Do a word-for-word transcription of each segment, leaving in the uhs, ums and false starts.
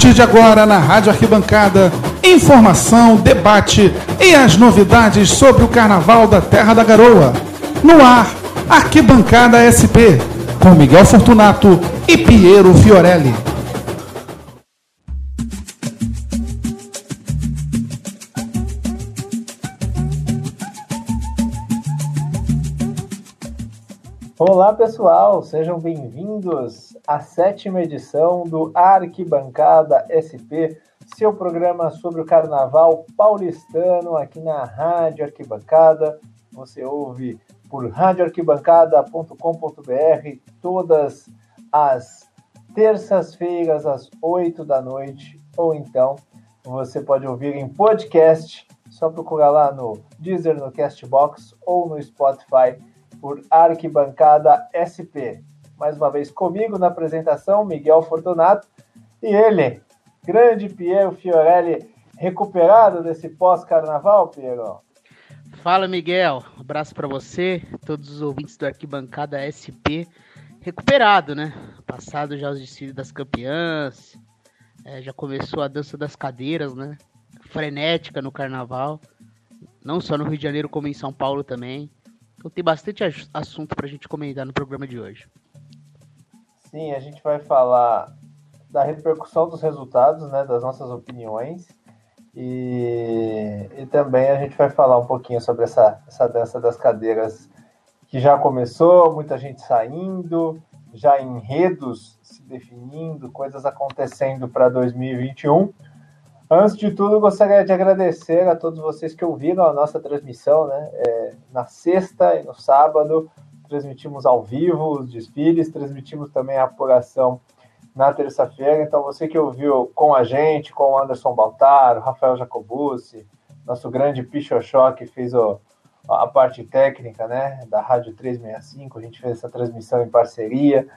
partir de agora na Rádio Arquibancada, informação, debate e as novidades sobre o Carnaval da Terra da Garoa. No ar, Arquibancada S P, com Miguel Fortunato e Piero Fiorelli. Olá pessoal, sejam bem-vindos à sétima edição do Arquibancada S P, seu programa sobre o Carnaval paulistano aqui na Rádio Arquibancada. Você ouve por rádio arquibancada ponto com ponto b r todas as terças-feiras às oito da noite, ou então você pode ouvir em podcast, só procurar lá no Deezer, no Castbox ou no Spotify por Arquibancada S P. Mais uma vez comigo na apresentação, Miguel Fortunato, e ele, grande Piero Fiorelli, recuperado desse pós-carnaval, Piero? Fala, Miguel. Um abraço para você, todos os ouvintes do Arquibancada S P. Recuperado, né? Passado já os desfiles das campeãs, é, já começou a dança das cadeiras, né? Frenética no carnaval, não só no Rio de Janeiro, como em São Paulo também. Então tem bastante assunto para a gente comentar no programa de hoje. Sim, a gente vai falar da repercussão dos resultados, né, das nossas opiniões, e, e também a gente vai falar um pouquinho sobre essa, essa dança das cadeiras que já começou, muita gente saindo, já enredos se definindo, coisas acontecendo para dois mil e vinte e um. Antes de tudo, gostaria de agradecer a todos vocês que ouviram a nossa transmissão, né? É, na sexta e no sábado, transmitimos ao vivo os desfiles, transmitimos também a apuração na terça-feira. Então, você que ouviu com a gente, com o Anderson Baltaro, Rafael Jacobucci, nosso grande Pichochó, que fez o, a parte técnica, né, da Rádio trezentos e sessenta e cinco, a gente fez essa transmissão em parceria.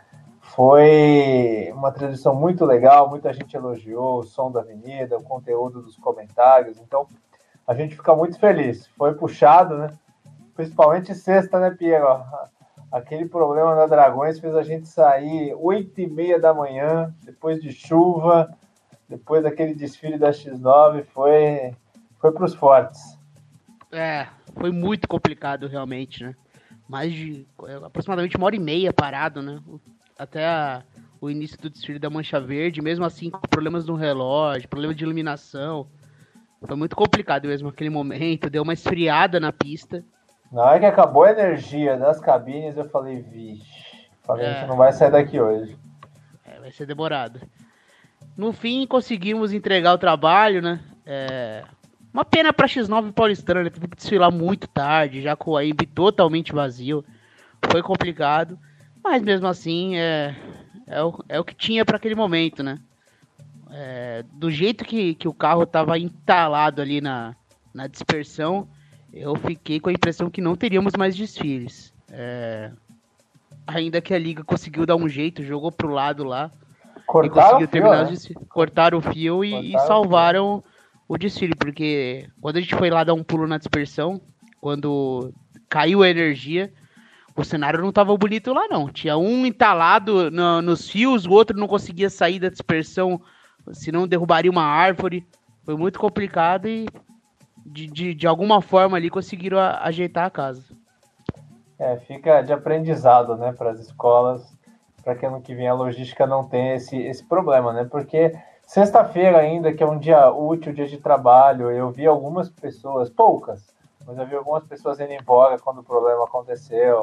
Foi uma transmissão muito legal, muita gente elogiou o som da avenida, o conteúdo dos comentários, então a gente fica muito feliz. Foi puxado, né? Principalmente sexta, né, Piero? Aquele problema da Dragões fez a gente sair oito e meia da manhã, depois de chuva, depois daquele desfile da X nove, foi, foi para os fortes. É, foi muito complicado realmente, né? Mais de aproximadamente uma hora e meia parado, né? Até a, o início do desfile da Mancha Verde, mesmo assim com problemas no relógio, problema de iluminação. Foi muito complicado mesmo aquele momento, deu uma esfriada na pista. Na hora que acabou a energia das cabines, eu falei, vixe, falei, é. a gente não vai sair daqui hoje. É, vai ser demorado. No fim, conseguimos entregar o trabalho, né? É, uma pena pra X nove paulistana, né? Teve que desfilar muito tarde, já com a I M B totalmente vazio. Foi complicado. Mas mesmo assim, é, é, o, é o que tinha para aquele momento, né? É, do jeito que, que o carro estava entalado ali na, na dispersão, eu fiquei com a impressão que não teríamos mais desfiles. É, ainda que a Liga conseguiu dar um jeito, jogou pro lado lá. Cortaram e conseguiu o terminar fio, os né? desfiles. Cortaram o fio e, Cortaram e salvaram o, o desfile. Porque quando a gente foi lá dar um pulo na dispersão, quando caiu a energia, o cenário não tava bonito lá, não. Tinha um entalado no, nos fios, o outro não conseguia sair da dispersão, senão derrubaria uma árvore. Foi muito complicado e, de, de, de alguma forma, ali conseguiram a, ajeitar a casa. É, fica de aprendizado, né, para as escolas, para que ano que vem a logística não tenha esse, esse problema, né? Porque sexta-feira ainda, que é um dia útil, dia de trabalho, eu vi algumas pessoas, poucas, mas eu vi algumas pessoas indo embora quando o problema aconteceu.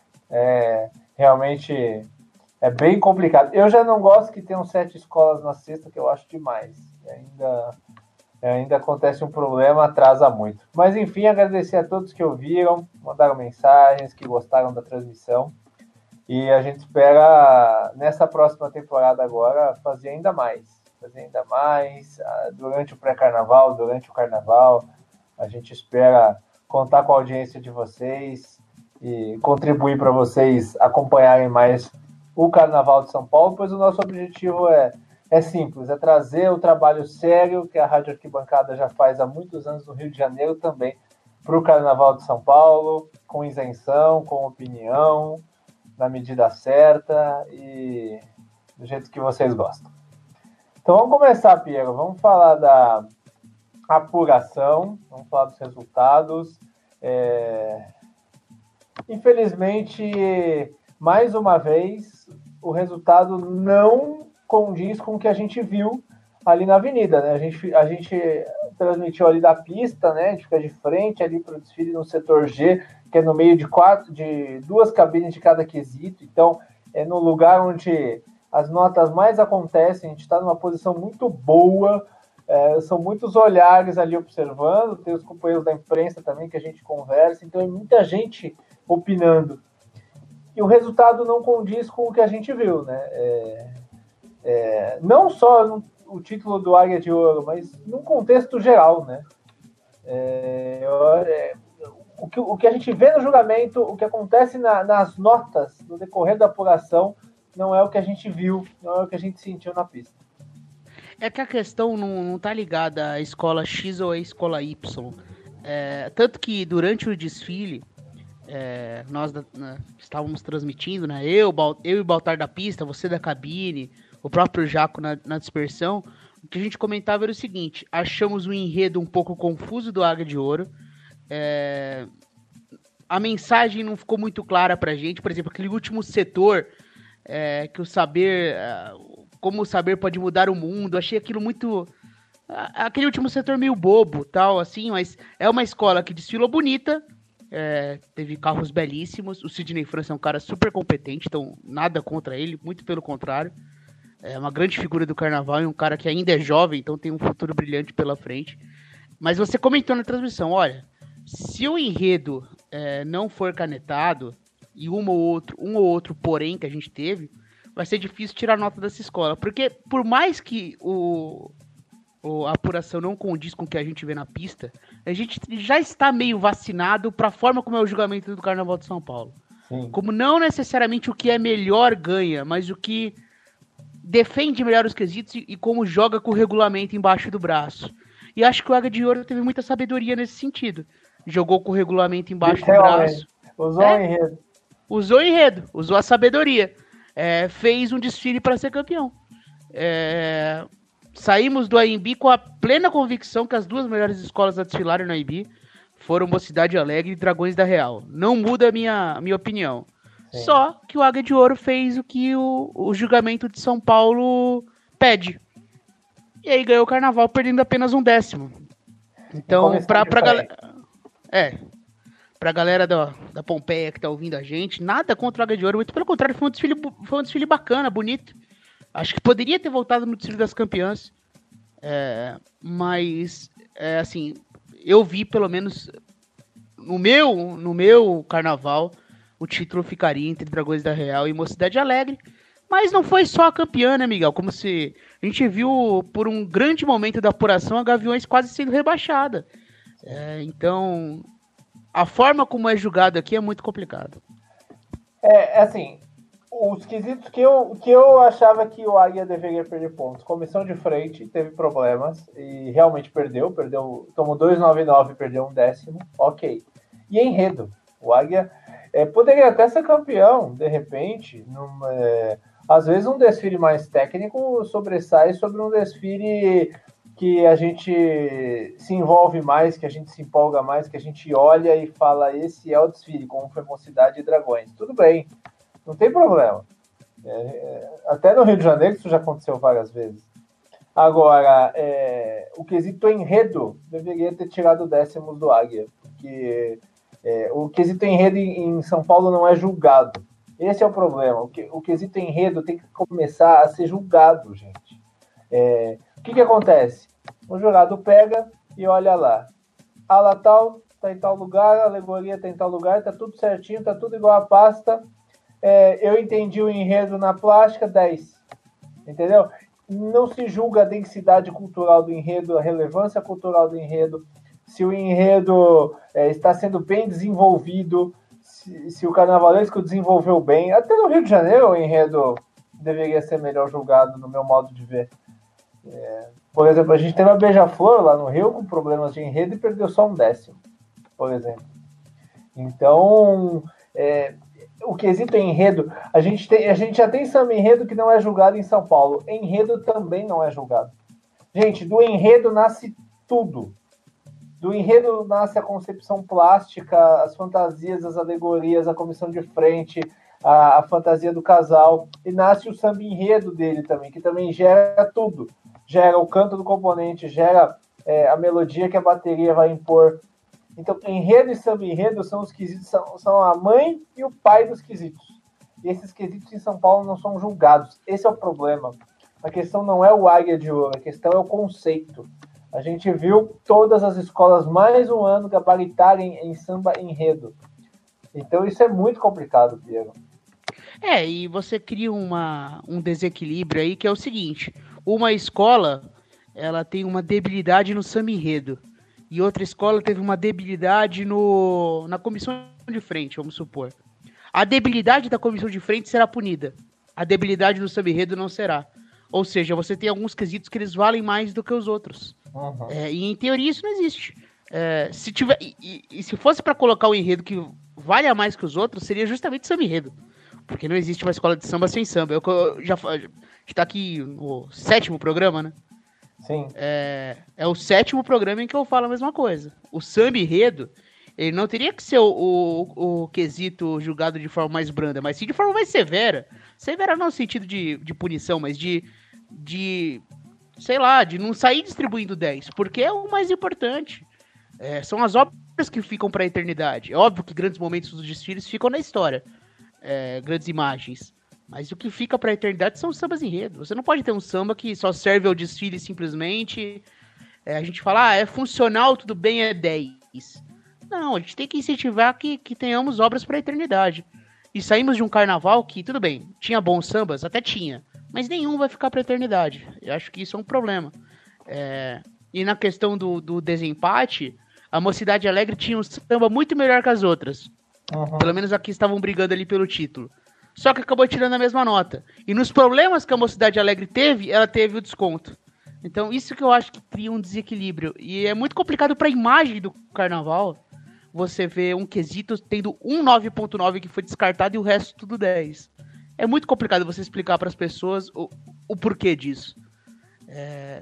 É, realmente é bem complicado. Eu já não gosto que tenham sete escolas na sexta, que eu acho demais. Ainda, ainda acontece um problema, atrasa muito. Mas enfim, agradecer a todos que ouviram, mandaram mensagens, que gostaram da transmissão. E a gente espera, nessa próxima temporada agora, fazer ainda mais. Fazer ainda mais durante o pré-carnaval, durante o carnaval. A gente espera contar com a audiência de vocês e contribuir para vocês acompanharem mais o Carnaval de São Paulo, pois o nosso objetivo é, é simples, é trazer o trabalho sério que a Rádio Arquibancada já faz há muitos anos no Rio de Janeiro também para o Carnaval de São Paulo, com isenção, com opinião, na medida certa e do jeito que vocês gostam. Então vamos começar, Piero. Vamos falar da apuração, vamos falar dos resultados. É... Infelizmente, mais uma vez, o resultado não condiz com o que a gente viu ali na avenida, né? A gente, a gente transmitiu ali da pista, né? A gente fica de frente ali para o desfile no setor G, que é no meio de quatro, de duas cabines de cada quesito. Então, é no lugar onde as notas mais acontecem. A gente está numa posição muito boa, é, são muitos olhares ali observando, tem os companheiros da imprensa também que a gente conversa, então é muita gente opinando. E o resultado não condiz com o que a gente viu, né? É, é, não só no, o título do Águia de Ouro, mas num contexto geral, né? É, é, o, que, o que a gente vê no julgamento, o que acontece na, nas notas no decorrer da apuração, não é o que a gente viu, não é o que a gente sentiu na pista. É que a questão não, não tá ligada à escola X ou à escola Y. É, tanto que durante o desfile, é, nós né, estávamos transmitindo, né? Eu, eu e o Baltar da pista, você da cabine, o próprio Jaco na, na dispersão. O que a gente comentava era o seguinte: achamos o enredo um pouco confuso do Águia de Ouro. É, a mensagem não ficou muito clara pra gente. Por exemplo, aquele último setor, é, que o saber... É, como o saber pode mudar o mundo, achei aquilo muito... Aquele último setor meio bobo, tal, assim, mas é uma escola que desfilou bonita, é, teve carros belíssimos, o Sidney França é um cara super competente, então nada contra ele, muito pelo contrário. É uma grande figura do carnaval e um cara que ainda é jovem, então tem um futuro brilhante pela frente. Mas você comentou na transmissão, olha, se o enredo é, não for canetado, e um ou outro, um ou outro porém que a gente teve, vai ser difícil tirar nota dessa escola. Porque por mais que o, o, a apuração não condiz com o que a gente vê na pista, a gente já está meio vacinado para a forma como é o julgamento do Carnaval de São Paulo. Sim. Como não necessariamente o que é melhor ganha, mas o que defende melhor os quesitos e, e como joga com o regulamento embaixo do braço. E acho que o Águia de Ouro teve muita sabedoria nesse sentido. Jogou com o regulamento embaixo do braço. Usou é, o enredo. Usou o enredo, usou a sabedoria. É, fez um desfile para ser campeão. É, saímos do A M B com a plena convicção que as duas melhores escolas a desfilarem no A M B foram Mocidade Alegre e Dragões da Real. Não muda a minha, minha opinião. Sim. Só que o Águia de Ouro fez o que o, o julgamento de São Paulo pede. E aí ganhou o Carnaval perdendo apenas um décimo. Então, pra, pra galera... É... Pra galera da, da Pompeia que tá ouvindo a gente, nada contra o Águia de Ouro, muito pelo contrário, foi um desfile, foi um desfile bacana, bonito. Acho que poderia ter voltado no desfile das campeãs, é, mas, é, assim, eu vi pelo menos no meu, no meu carnaval, o título ficaria entre Dragões da Real e Mocidade Alegre, mas não foi só a campeã, né, Miguel? Como se a gente viu por um grande momento da apuração a Gaviões quase sendo rebaixada. É, então... A forma como é julgado aqui é muito complicado. É, assim, os quesitos que eu, que eu achava que o Águia deveria perder pontos. Comissão de frente teve problemas e realmente perdeu. perdeu tomou dois vírgula noventa e nove e perdeu um décimo. Ok. E enredo. O Águia é, poderia até ser campeão, de repente. Numa, é, às vezes um desfile mais técnico sobressai sobre um desfile... que a gente se envolve mais, que a gente se empolga mais, que a gente olha e fala, esse é o desfile, como foi Mocidade e Dragões. Tudo bem, não tem problema. É, é, até no Rio de Janeiro isso já aconteceu várias vezes. Agora, é, o quesito enredo deveria ter tirado décimos do Águia, porque é, o quesito enredo em São Paulo não é julgado. Esse é o problema. O, que, o quesito enredo tem que começar a ser julgado, gente. É, o que que acontece? O jurado pega e olha lá. A ala tal está em tal lugar, a alegoria está em tal lugar, está tudo certinho, está tudo igual a pasta. É, eu entendi o enredo na plástica, dez. Entendeu? Não se julga a densidade cultural do enredo, a relevância cultural do enredo, se o enredo é, está sendo bem desenvolvido, se, se o carnavalesco desenvolveu bem. Até no Rio de Janeiro o enredo deveria ser melhor julgado, no meu modo de ver. É, por exemplo, a gente teve a Beija-Flor lá no Rio com problemas de enredo e perdeu só um décimo, por exemplo. Então, é, o quesito enredo, a gente, tem, a gente já tem samba enredo que não é julgado em São Paulo. Enredo também não é julgado. Gente, do enredo nasce tudo. Do enredo nasce a concepção plástica, as fantasias, as alegorias, a comissão de frente, a, a fantasia do casal. E nasce o samba enredo dele também, que também gera tudo. Gera o canto do componente, gera é, a melodia que a bateria vai impor. Então, enredo e samba enredo são os quesitos, são, são a mãe e o pai dos quesitos. E esses quesitos em São Paulo não são julgados. Esse é o problema. A questão não é o Águia de Ouro, a questão é o conceito. A gente viu todas as escolas mais um ano gabaritarem em samba enredo. Então isso é muito complicado, Piero. É, e você cria uma, um desequilíbrio aí que é o seguinte. Uma escola, ela tem uma debilidade no samba enredo. E outra escola teve uma debilidade no, na comissão de frente, vamos supor. A debilidade da comissão de frente será punida. A debilidade do samba enredo não será. Ou seja, você tem alguns quesitos que eles valem mais do que os outros. Uhum. É, e em teoria isso não existe. É, se tiver, e, e, e se fosse para colocar o enredo que valha mais que os outros, seria justamente samba enredo. Porque não existe uma escola de samba sem samba. Eu, eu já está aqui o sétimo programa, né? Sim. É, é o sétimo programa em que eu falo a mesma coisa. O samba enredo, ele não teria que ser o, o, o quesito julgado de forma mais branda, mas sim de forma mais severa. Severa não no sentido de, de punição, mas de, de, sei lá, de não sair distribuindo dez, porque é o mais importante. É, são as obras que ficam para a eternidade. É óbvio que grandes momentos dos desfiles ficam na história, é, grandes imagens. Mas o que fica para a eternidade são os sambas enredo. Você não pode ter um samba que só serve ao desfile simplesmente. É, a gente fala, ah, é funcional, tudo bem, é dez. Não, a gente tem que incentivar que, que tenhamos obras para a eternidade. E saímos de um carnaval que, tudo bem, tinha bons sambas, até tinha. Mas nenhum vai ficar para a eternidade. Eu acho que isso é um problema. É, e na questão do, do desempate, a Mocidade Alegre tinha um samba muito melhor que as outras. Uhum. Pelo menos aqui estavam brigando ali pelo título. Só que acabou tirando a mesma nota. E nos problemas que a Mocidade Alegre teve, ela teve o desconto. Então isso que eu acho que cria um desequilíbrio. E é muito complicado para a imagem do carnaval você ver um quesito tendo um nove ponto nove que foi descartado e o resto tudo dez. É muito complicado você explicar para as pessoas o, o porquê disso. É...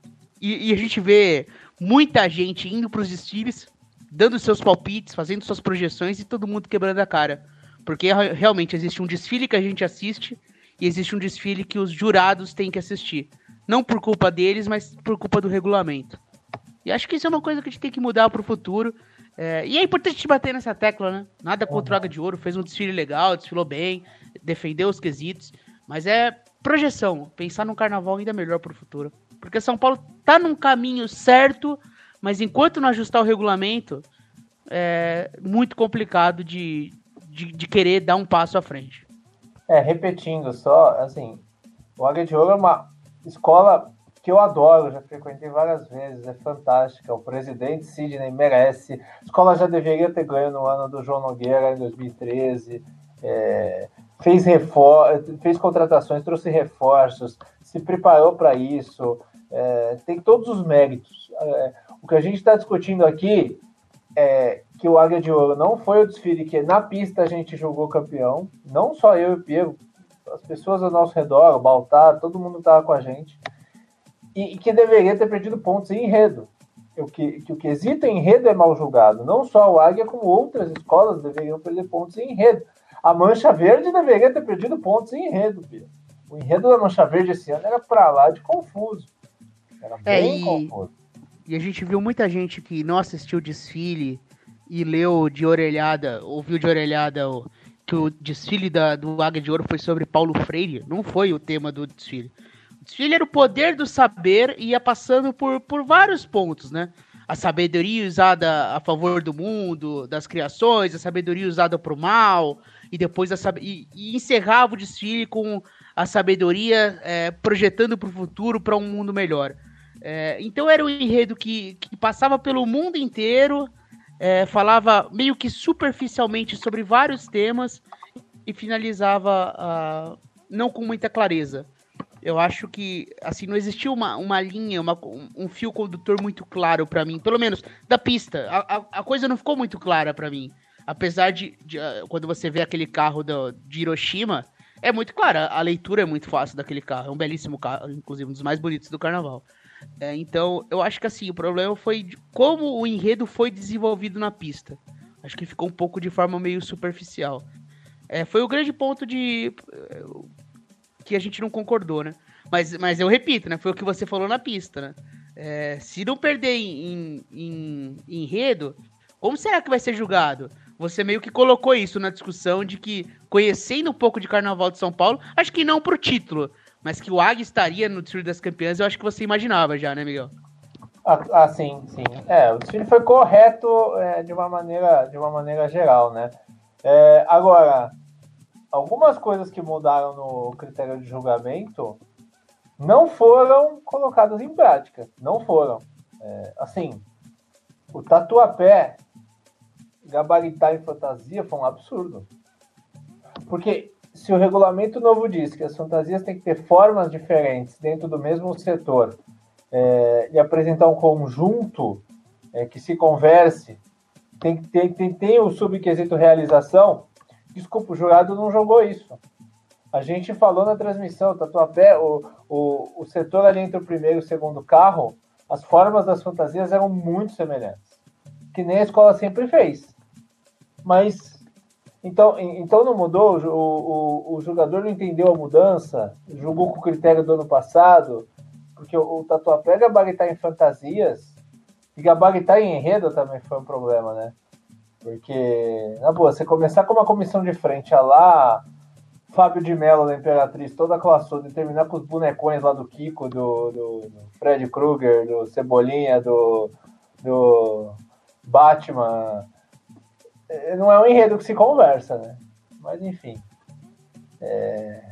E, e a gente vê muita gente indo para os desfiles, dando seus palpites, fazendo suas projeções e todo mundo quebrando a cara. Porque realmente existe um desfile que a gente assiste e existe um desfile que os jurados têm que assistir. Não por culpa deles, mas por culpa do regulamento. E acho que isso é uma coisa que a gente tem que mudar para o futuro. É, e é importante a gente bater nessa tecla, né? Nada contra o Águia de Ouro, fez um desfile legal, desfilou bem, defendeu os quesitos. Mas é projeção, pensar num carnaval ainda melhor para o futuro. Porque São Paulo tá num caminho certo, mas enquanto não ajustar o regulamento, é muito complicado de... De, de querer dar um passo à frente. É, repetindo só, assim, o Águia de Ouro é uma escola que eu adoro, já frequentei várias vezes, é fantástica, o presidente Sidney merece, a escola já deveria ter ganho no ano do João Nogueira, em dois mil e treze, é, fez, refor- fez contratações, trouxe reforços, se preparou para isso, é, tem todos os méritos. É, o que a gente está discutindo aqui é que o Águia de Ouro não foi o desfile que na pista a gente julgou campeão, não só eu e o Piero, as pessoas ao nosso redor, o Baltar, todo mundo estava com a gente, e, e que deveria ter perdido pontos em enredo. O que, que o quesito em enredo é mal julgado, não só o Águia, como outras escolas deveriam perder pontos em enredo. A Mancha Verde deveria ter perdido pontos em enredo, Piero. O enredo da Mancha Verde esse ano era para lá de confuso, era bem é, e... confuso. E a gente viu muita gente que não assistiu o desfile e leu de orelhada, ouviu de orelhada o, que o desfile da, do Águia de Ouro foi sobre Paulo Freire. Não foi o tema do desfile. O desfile era o poder do saber e ia passando por, por vários pontos, né? A sabedoria usada a favor do mundo, das criações, a sabedoria usada para o mal, e depois a, e, e encerrava o desfile com a sabedoria é, projetando para o futuro, para um mundo melhor. É, então era um enredo que, que passava pelo mundo inteiro, é, falava meio que superficialmente sobre vários temas e finalizava uh, não com muita clareza. Eu acho que assim não existia uma, uma linha, uma, um fio condutor muito claro para mim, pelo menos da pista. A, a, a coisa não ficou muito clara para mim. apesar de, de uh, quando você vê aquele carro do, de Hiroshima, é muito claro, a, a leitura é muito fácil daquele carro, é um belíssimo carro, inclusive um dos mais bonitos do carnaval. É, então, eu acho que assim, o problema foi de como o enredo foi desenvolvido na pista. Acho que ficou um pouco de forma meio superficial. É, foi o grande ponto de que a gente não concordou, né? Mas, mas eu repito, né? Foi o que você falou na pista, né? É, se não perder em, em, em enredo, como será que vai ser julgado? Você meio que colocou isso na discussão de que, conhecendo um pouco de Carnaval de São Paulo, acho que não pro título, mas que o Águia estaria no desfile das campeãs, eu acho que você imaginava já, né, Miguel? Ah, ah sim, sim. É, o desfile foi correto é, de, uma maneira, de uma maneira geral, né? É, agora, algumas coisas que mudaram no critério de julgamento não foram colocadas em prática. Não foram. É, assim, o Tatuapé gabaritar em fantasia foi um absurdo. Porque se o regulamento novo diz que as fantasias têm que ter formas diferentes dentro do mesmo setor é, e apresentar um conjunto é, que se converse, tem, tem, tem, tem o subquesito realização, desculpa, o jurado não jogou isso. A gente falou na transmissão, Tatuapé, o, o, o setor ali entre o primeiro e o segundo carro, as formas das fantasias eram muito semelhantes, que nem a escola sempre fez. Mas, então, então não mudou, o, o, o jogador não entendeu a mudança, julgou com o critério do ano passado, porque o, o Tatuapé gabaritar em fantasias, e gabaritar em enredo também foi um problema, né? Porque, na boa, você começar com uma comissão de frente, a lá... Fábio de Mello da Imperatriz, toda classuda, e terminar com os bonecões lá do Kiko, do, do, do Fred Krueger, do Cebolinha, do, do Batman. Não é um enredo que se conversa, né? Mas, enfim. É...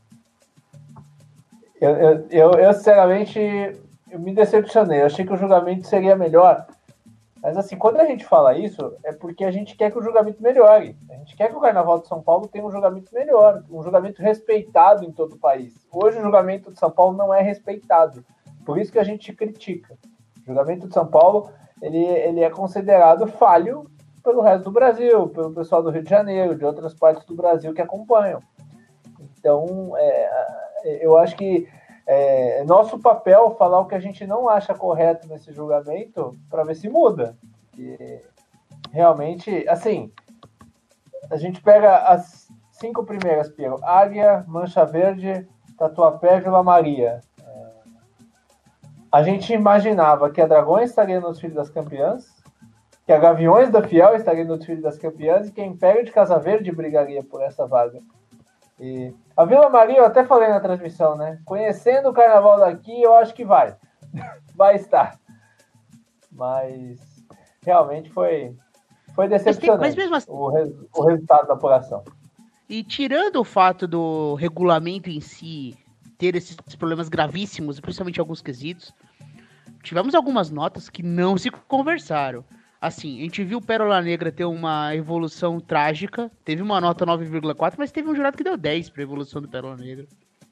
Eu, eu, eu, eu, sinceramente, eu me decepcionei. Eu achei que o julgamento seria melhor. Mas, assim, quando a gente fala isso, é porque a gente quer que o julgamento melhore. A gente quer que o Carnaval de São Paulo tenha um julgamento melhor, um julgamento respeitado em todo o país. Hoje, o julgamento de São Paulo não é respeitado. Por isso que a gente critica. O julgamento de São Paulo, ele, ele é considerado falho pelo resto do Brasil, pelo pessoal do Rio de Janeiro, de outras partes do Brasil que acompanham. Então, é, eu acho que É, é nosso papel falar o que a gente não acha correto nesse julgamento para ver se muda. E realmente, assim, a gente pega as cinco primeiras, Piero: Águia, Mancha Verde, Tatuapé, Vila Maria. É, a gente imaginava que a Dragões estaria no desfile das campeãs, que a Gaviões da Fiel estaria no desfile das campeãs e que a Império de Casa Verde brigaria por essa vaga. E a Vila Maria, eu até falei na transmissão, né? Conhecendo o carnaval daqui, eu acho que vai. Vai estar. Mas realmente foi, foi decepcionante mas tem, mas mesmo assim... o, res, o resultado da apuração. E tirando o fato do regulamento em si ter esses problemas gravíssimos, principalmente em alguns quesitos, tivemos algumas notas que não se conversaram. Assim, a gente viu o Pérola Negra ter uma evolução trágica, teve uma nota nove vírgula quatro, mas teve um jurado que deu dez para a evolução do Pérola Negra.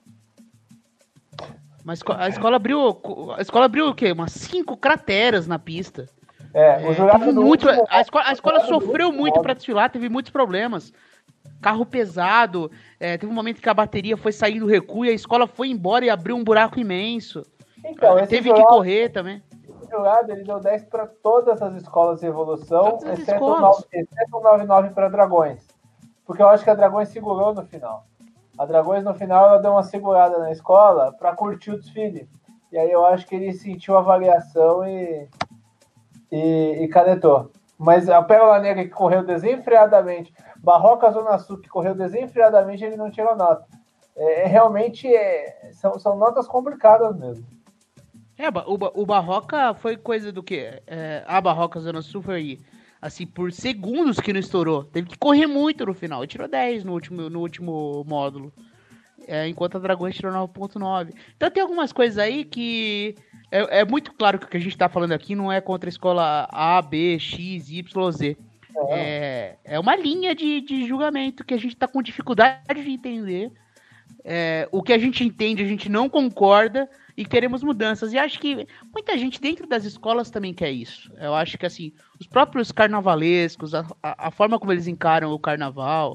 Mas a escola abriu, a escola abriu o quê? Umas cinco crateras na pista. É, o jurado é, muito, último, a escola, a escola sofreu muito para desfilar, teve muitos problemas. Carro pesado, é, teve um momento que a bateria foi sair do recuo e a escola foi embora e abriu um buraco imenso. Então, é, teve jurado... que correr também. Jurado, ele deu dez para todas as escolas de evolução, exceto o nove nove para Dragões. Porque eu acho que a Dragões segurou no final. A Dragões, no final, ela deu uma segurada na escola para curtir o desfile. E aí eu acho que ele sentiu a variação e, e, e canetou. Mas a Pérola Negra, que correu desenfreadamente, Barroca Zona Sul, que correu desenfreadamente, ele não tirou nota. É, realmente é, são, são notas complicadas mesmo. É, o, o Barroca foi coisa do quê? É, a Barroca Zona Sul foi, assim, por segundos que não estourou. Teve que correr muito no final. Tirou dez no último, no último módulo. É, enquanto a Dragões tirou nove ponto nove. Então tem algumas coisas aí que... É, é muito claro que o que a gente tá falando aqui não é contra a escola A, B, X, Y, Z. É, é uma linha de, de julgamento que a gente tá com dificuldade de entender. é, o que a gente entende, a gente não concorda e queremos mudanças. E acho que muita gente dentro das escolas também quer isso. Eu acho que, assim, os próprios carnavalescos, a, a, a forma como eles encaram o carnaval,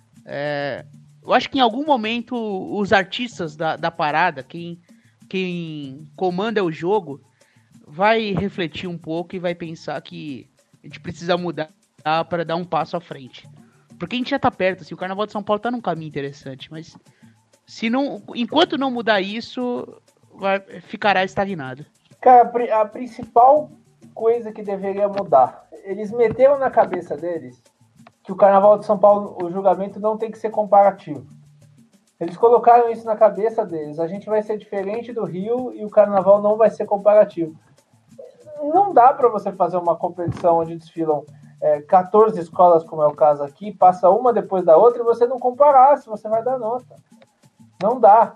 é, eu acho que em algum momento os artistas da, da parada, quem, quem comanda o jogo, vai refletir um pouco e vai pensar que a gente precisa mudar para dar um passo à frente. Porque a gente já tá perto, assim, o Carnaval de São Paulo tá num caminho interessante, mas se não, enquanto não mudar isso, vai, ficará estagnado. Cara, a principal coisa que deveria mudar, eles meteram na cabeça deles que o Carnaval de São Paulo, o julgamento não tem que ser comparativo. Eles colocaram isso na cabeça deles, a gente vai ser diferente do Rio e o Carnaval não vai ser comparativo. Não dá para você fazer uma competição onde desfilam é, quatorze escolas, como é o caso aqui, passa uma depois da outra e você não comparar se você vai dar nota. Não dá.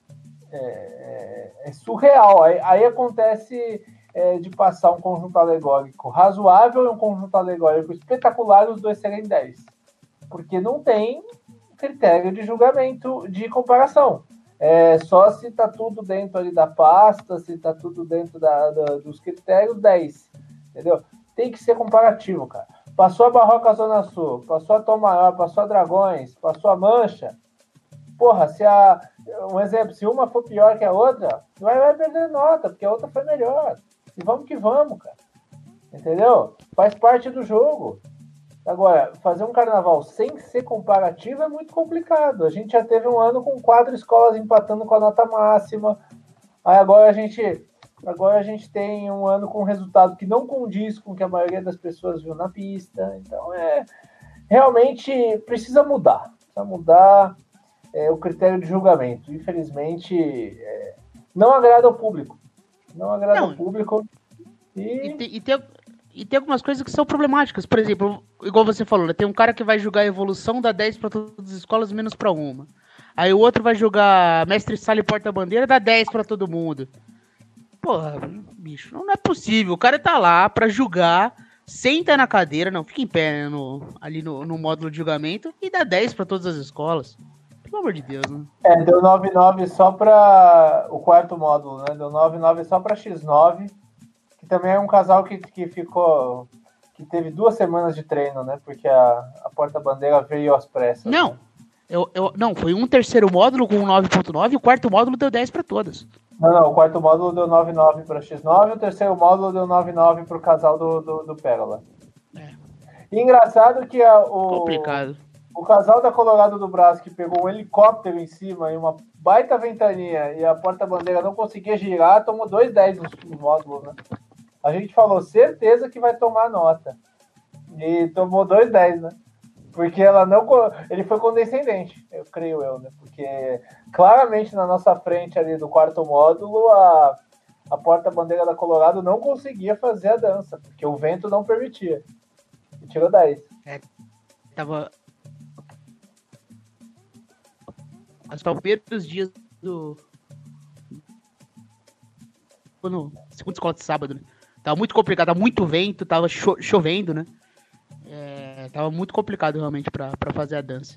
É, é, é surreal. Aí, aí acontece é, de passar um conjunto alegórico razoável e um conjunto alegórico espetacular, os dois serem dez. Porque não tem critério de julgamento de comparação. É, só se está tudo dentro ali da pasta, se está tudo dentro da, da, dos critérios, dez. Entendeu? Tem que ser comparativo, cara. Passou a Barroca Zona Sul, passou a Tom Maior, passou a Dragões, passou a Mancha. Porra, se a... Um exemplo, se uma for pior que a outra, vai, vai perder nota, porque a outra foi melhor. E vamos que vamos, cara. Entendeu? Faz parte do jogo. Agora, fazer um carnaval sem ser comparativo é muito complicado. A gente já teve um ano com quatro escolas empatando com a nota máxima. Aí agora a gente, agora a gente tem um ano com um resultado que não condiz com o que a maioria das pessoas viu na pista. Então, é realmente precisa mudar. Precisa mudar é, o critério de julgamento. Infelizmente, é, não agrada ao público. Não agrada não. ao público. E... E, te, e tem... E tem algumas coisas que são problemáticas. Por exemplo, igual você falou, né? Tem um cara que vai julgar a evolução, dá dez para todas as escolas, menos para uma. Aí o outro vai julgar Mestre Sala e Porta-Bandeira, dá dez para todo mundo. Porra, bicho, não é possível. O cara tá lá para julgar, senta na cadeira, não, fica em pé, né, no, ali no, no módulo de julgamento, e dá dez para todas as escolas. Pelo amor de Deus, né? É, deu nove nove só para o quarto módulo, né? Deu nove nove só para X nove. Que também é um casal que, que ficou, que teve duas semanas de treino, né? Porque a, a porta-bandeira veio às pressas. Não, né? eu, eu, não, foi um terceiro módulo com nove ponto nove e o quarto módulo deu dez para todas. Não, não, o quarto módulo deu nove nove para X nove e o terceiro módulo deu nove nove para o casal do, do, do Pérola. É. E engraçado que a, o, Complicado. o casal da Colorado do Brás, que pegou um helicóptero em cima e uma baita ventania e a porta-bandeira não conseguia girar, tomou dois dez nos, nos módulos, né? A gente falou, certeza que vai tomar nota. E tomou dois dez, né? Porque ela não... Ele foi condescendente, eu creio eu, né? Porque claramente na nossa frente ali do quarto módulo, a, a porta-bandeira da Colorado não conseguia fazer a dança, porque o vento não permitia. E tirou dez. É, tava... Os primeiros dias do... No segundo escola de sábado, né? Tava muito complicado, tava muito vento, tava cho- chovendo, né? É, tava muito complicado realmente pra, pra fazer a dança.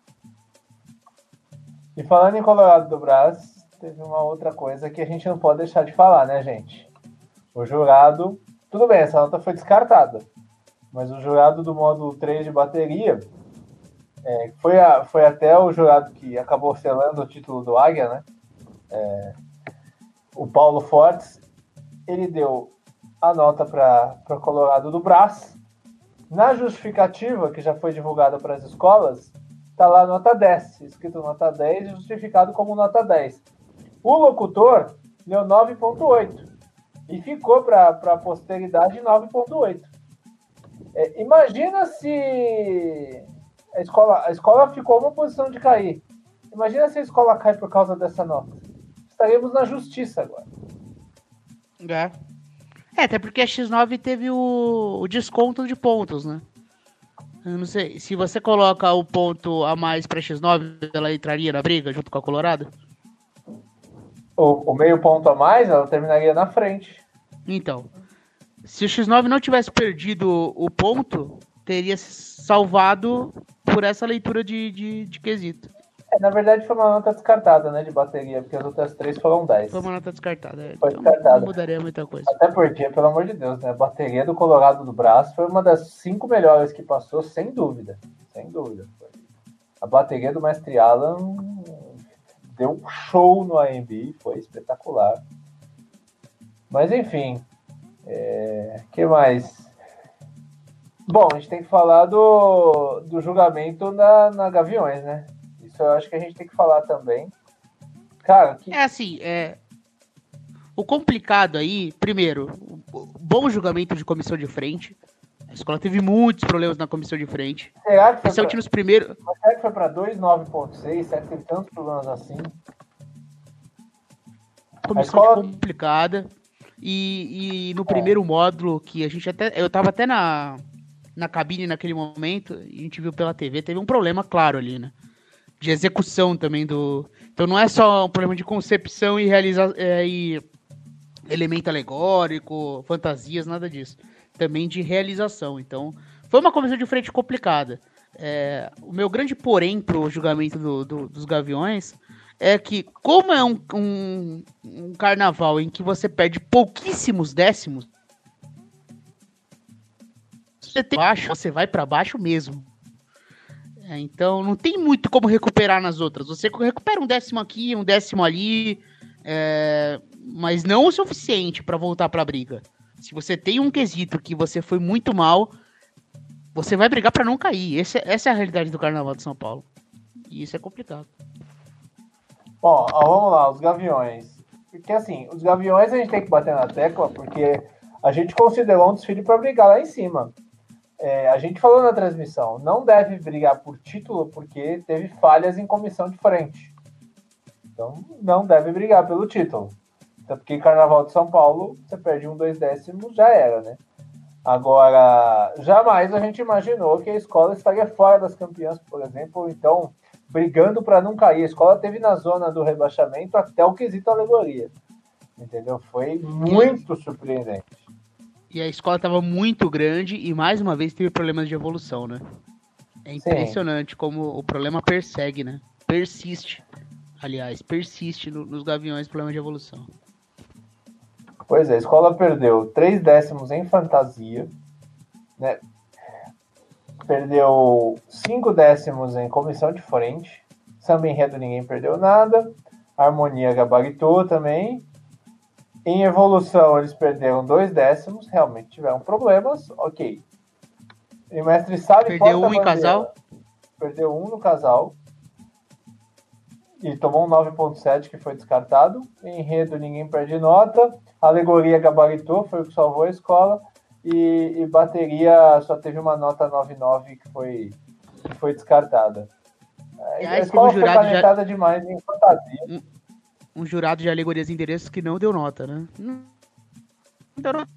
E falando em Colorado do Brás, teve uma outra coisa que a gente não pode deixar de falar, né, gente? O jurado... Tudo bem, essa nota foi descartada. Mas o jurado do módulo três de bateria... É, foi, a, foi até o jurado que acabou selando o título do Águia, né? É, o Paulo Fortes, ele deu a nota para o Colorado do Brás. Na justificativa, que já foi divulgada para as escolas, está lá nota dez, escrito nota dez e justificado como nota dez. O locutor deu nove ponto oito e ficou para a posteridade nove ponto oito. É, imagina se a escola, a escola ficou uma posição de cair. Imagina se a escola cai por causa dessa nota. Estaremos na justiça agora. É. É, até porque a X nove teve o, o desconto de pontos, né? Eu não sei, se você coloca o ponto a mais pra X nove, ela entraria na briga junto com a Colorado? O, o meio ponto a mais, ela terminaria na frente. Então, se o X nove não tivesse perdido o ponto, teria se salvado por essa leitura de, de, de quesito. É, na verdade foi uma nota descartada, né, de bateria, porque as outras três foram dez. Foi uma nota descartada. É. Foi Então, descartada. não mudaria muita coisa. Até porque, pelo amor de Deus, né, a bateria do Colorado do Brás foi uma das cinco melhores que passou, sem dúvida. Sem dúvida. A bateria do Mestre Alan deu um show no A M B, foi espetacular. Mas enfim, é... que mais? Bom, a gente tem que falar do, do julgamento na, na Gaviões, né? Isso eu acho que a gente tem que falar também. Cara, que... É assim, é... o complicado aí, primeiro, bom julgamento de comissão de frente. A escola teve muitos problemas na comissão de frente. Será que foi Especialmente pra... nos primeiros... Mas será que foi para dois nove ponto seis? Será que teve tantos problemas assim? Comissão escola... complicada. E, e no primeiro é. módulo, que a gente até... Eu tava até na, na cabine naquele momento, a gente viu pela T V, teve um problema claro ali, né? De execução também do... Então não é só um problema de concepção e realização... É, e elemento alegórico, fantasias, nada disso. Também de realização. Então, foi uma comissão de frente complicada. É, o meu grande porém pro julgamento do, do, dos Gaviões é que, como é um, um, um carnaval em que você perde pouquíssimos décimos, você tem baixo, você vai para baixo mesmo. É, então, não tem muito como recuperar nas outras. Você recupera um décimo aqui, um décimo ali, é, mas não o suficiente para voltar para a briga. Se você tem um quesito que você foi muito mal, você vai brigar para não cair. Esse, essa é a realidade do Carnaval de São Paulo. E isso é complicado. Bom, vamos lá, os Gaviões. Porque assim, os Gaviões a gente tem que bater na tecla, porque a gente considerou um desfile para brigar lá em cima. É, a gente falou na transmissão, não deve brigar por título porque teve falhas em comissão de frente. Então, não deve brigar pelo título. Até porque Carnaval de São Paulo, você perde um, dois décimos, já era, né? Agora, jamais a gente imaginou que a escola estaria fora das campeãs, por exemplo, ou então brigando para não cair. A escola teve na zona do rebaixamento até o quesito alegoria. Entendeu? Foi muito surpreendente. E a escola estava muito grande e, mais uma vez, teve problemas de evolução, né? É impressionante Sim. como o problema persegue, né? Persiste. Aliás, persiste no, nos Gaviões o problema de evolução. Pois é, a escola perdeu três décimos em fantasia, né? Perdeu cinco décimos em comissão de frente, samba enredo ninguém perdeu nada, harmonia gabaritou também. Em evolução eles perderam dois décimos, realmente tiveram problemas, ok. E o mestre sabe perdeu um em casal? Perdeu um no casal. E tomou um nove ponto sete que foi descartado. Em enredo ninguém perde nota. Alegoria gabaritou, foi o que salvou a escola. E, e bateria só teve uma nota nove nove que foi, que foi descartada. E a escola foi canetada já... demais em fantasia. Um, um jurado de alegorias e endereços que não deu nota, né? Não deu nota.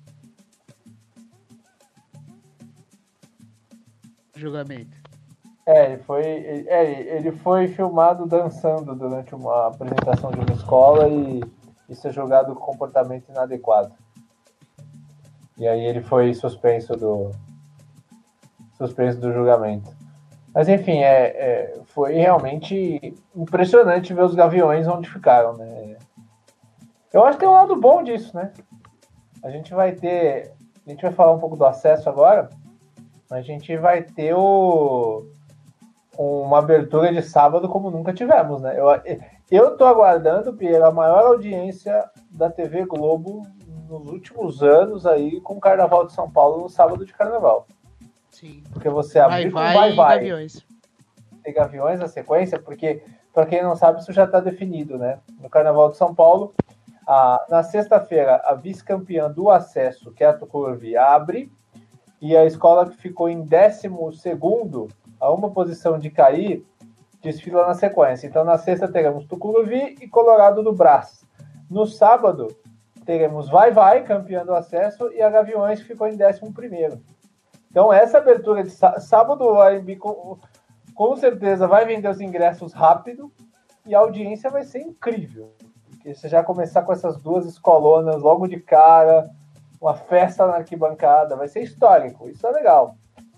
Julgamento. É, ele foi, é, ele foi filmado dançando durante uma apresentação de uma escola e isso é julgado com comportamento inadequado. E aí ele foi suspenso do suspenso do julgamento. Mas enfim, é, é, foi realmente impressionante ver os Gaviões onde ficaram, né? Eu acho que tem um lado bom disso, né? A gente vai ter, a gente vai falar um pouco do acesso agora, mas a gente vai ter o uma abertura de sábado como nunca tivemos, né? Eu, eu tô aguardando, Pierre, a maior audiência da T V Globo nos últimos anos aí com o Carnaval de São Paulo no sábado de Carnaval. Sim. Porque você abre com vai, vai, vai. Gaviões. Tem Gaviões na sequência, porque, para quem não sabe, isso já está definido, né? No Carnaval de São Paulo, a, na sexta-feira, a vice-campeã do acesso, que é a Tucuruvi, abre, e a escola que ficou em décimo segundo, a uma posição de cair, desfila na sequência. Então, na sexta teremos Tucuruvi e Colorado do Brás. No sábado, teremos Vai Vai, campeã do acesso, e a Gaviões, que ficou em décimo primeiro. Então, essa abertura de sá- sábado, o A M B com, com certeza vai vender os ingressos rápido e a audiência vai ser incrível. Porque você já começar com essas duas escolonas logo de cara, uma festa na arquibancada, vai ser histórico, isso é legal.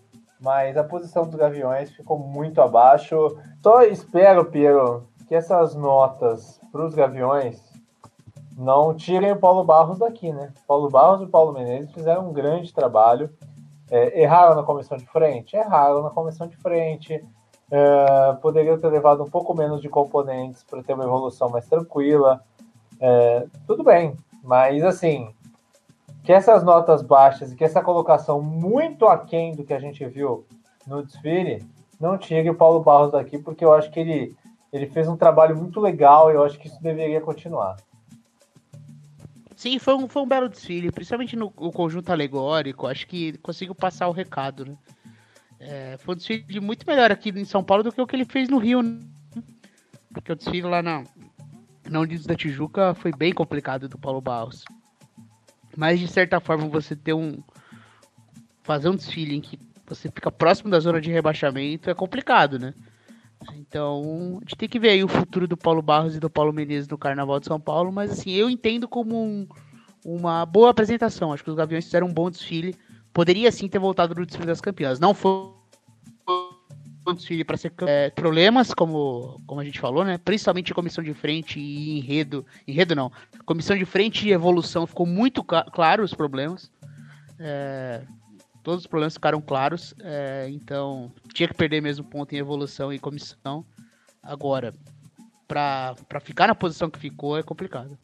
mas a posição dos Gaviões ficou muito abaixo. Só espero, Piero, que essas notas para os Gaviões não tirem o Paulo Barros daqui, né? Paulo Barros e o Paulo Menezes fizeram um grande trabalho. É, erraram na comissão de frente? Erraram na comissão de frente. É, poderiam ter levado um pouco menos de componentes para ter uma evolução mais tranquila. É, tudo bem, mas assim, que essas notas baixas e que essa colocação muito aquém do que a gente viu no desfile, não tire o Paulo Barros daqui, porque eu acho que ele, ele fez um trabalho muito legal e eu acho que isso deveria continuar. Sim, foi um, foi um belo desfile, principalmente no, no conjunto alegórico, acho que conseguiu passar o recado, né? É, foi um desfile muito melhor aqui em São Paulo do que o que ele fez no Rio, né? Porque o desfile lá na, na Unidos da Tijuca foi bem complicado do Paulo Barros. Mas de certa forma você ter um... fazer um desfile em que você fica próximo da zona de rebaixamento é complicado, né? Então, a gente tem que ver aí o futuro do Paulo Barros e do Paulo Menezes no Carnaval de São Paulo, mas assim, eu entendo como um, uma boa apresentação. Acho que os Gaviões fizeram um bom desfile. Poderia sim ter voltado no desfile das campeãs. Não foi um desfile para ser é, problemas, como, como a gente falou, né? Principalmente a comissão de frente e enredo. Enredo não. Comissão de frente e evolução ficou muito claro os problemas. É... Todos os problemas ficaram claros, é, então tinha que perder mesmo ponto em evolução e comissão. Agora, para ficar na posição que ficou é complicado.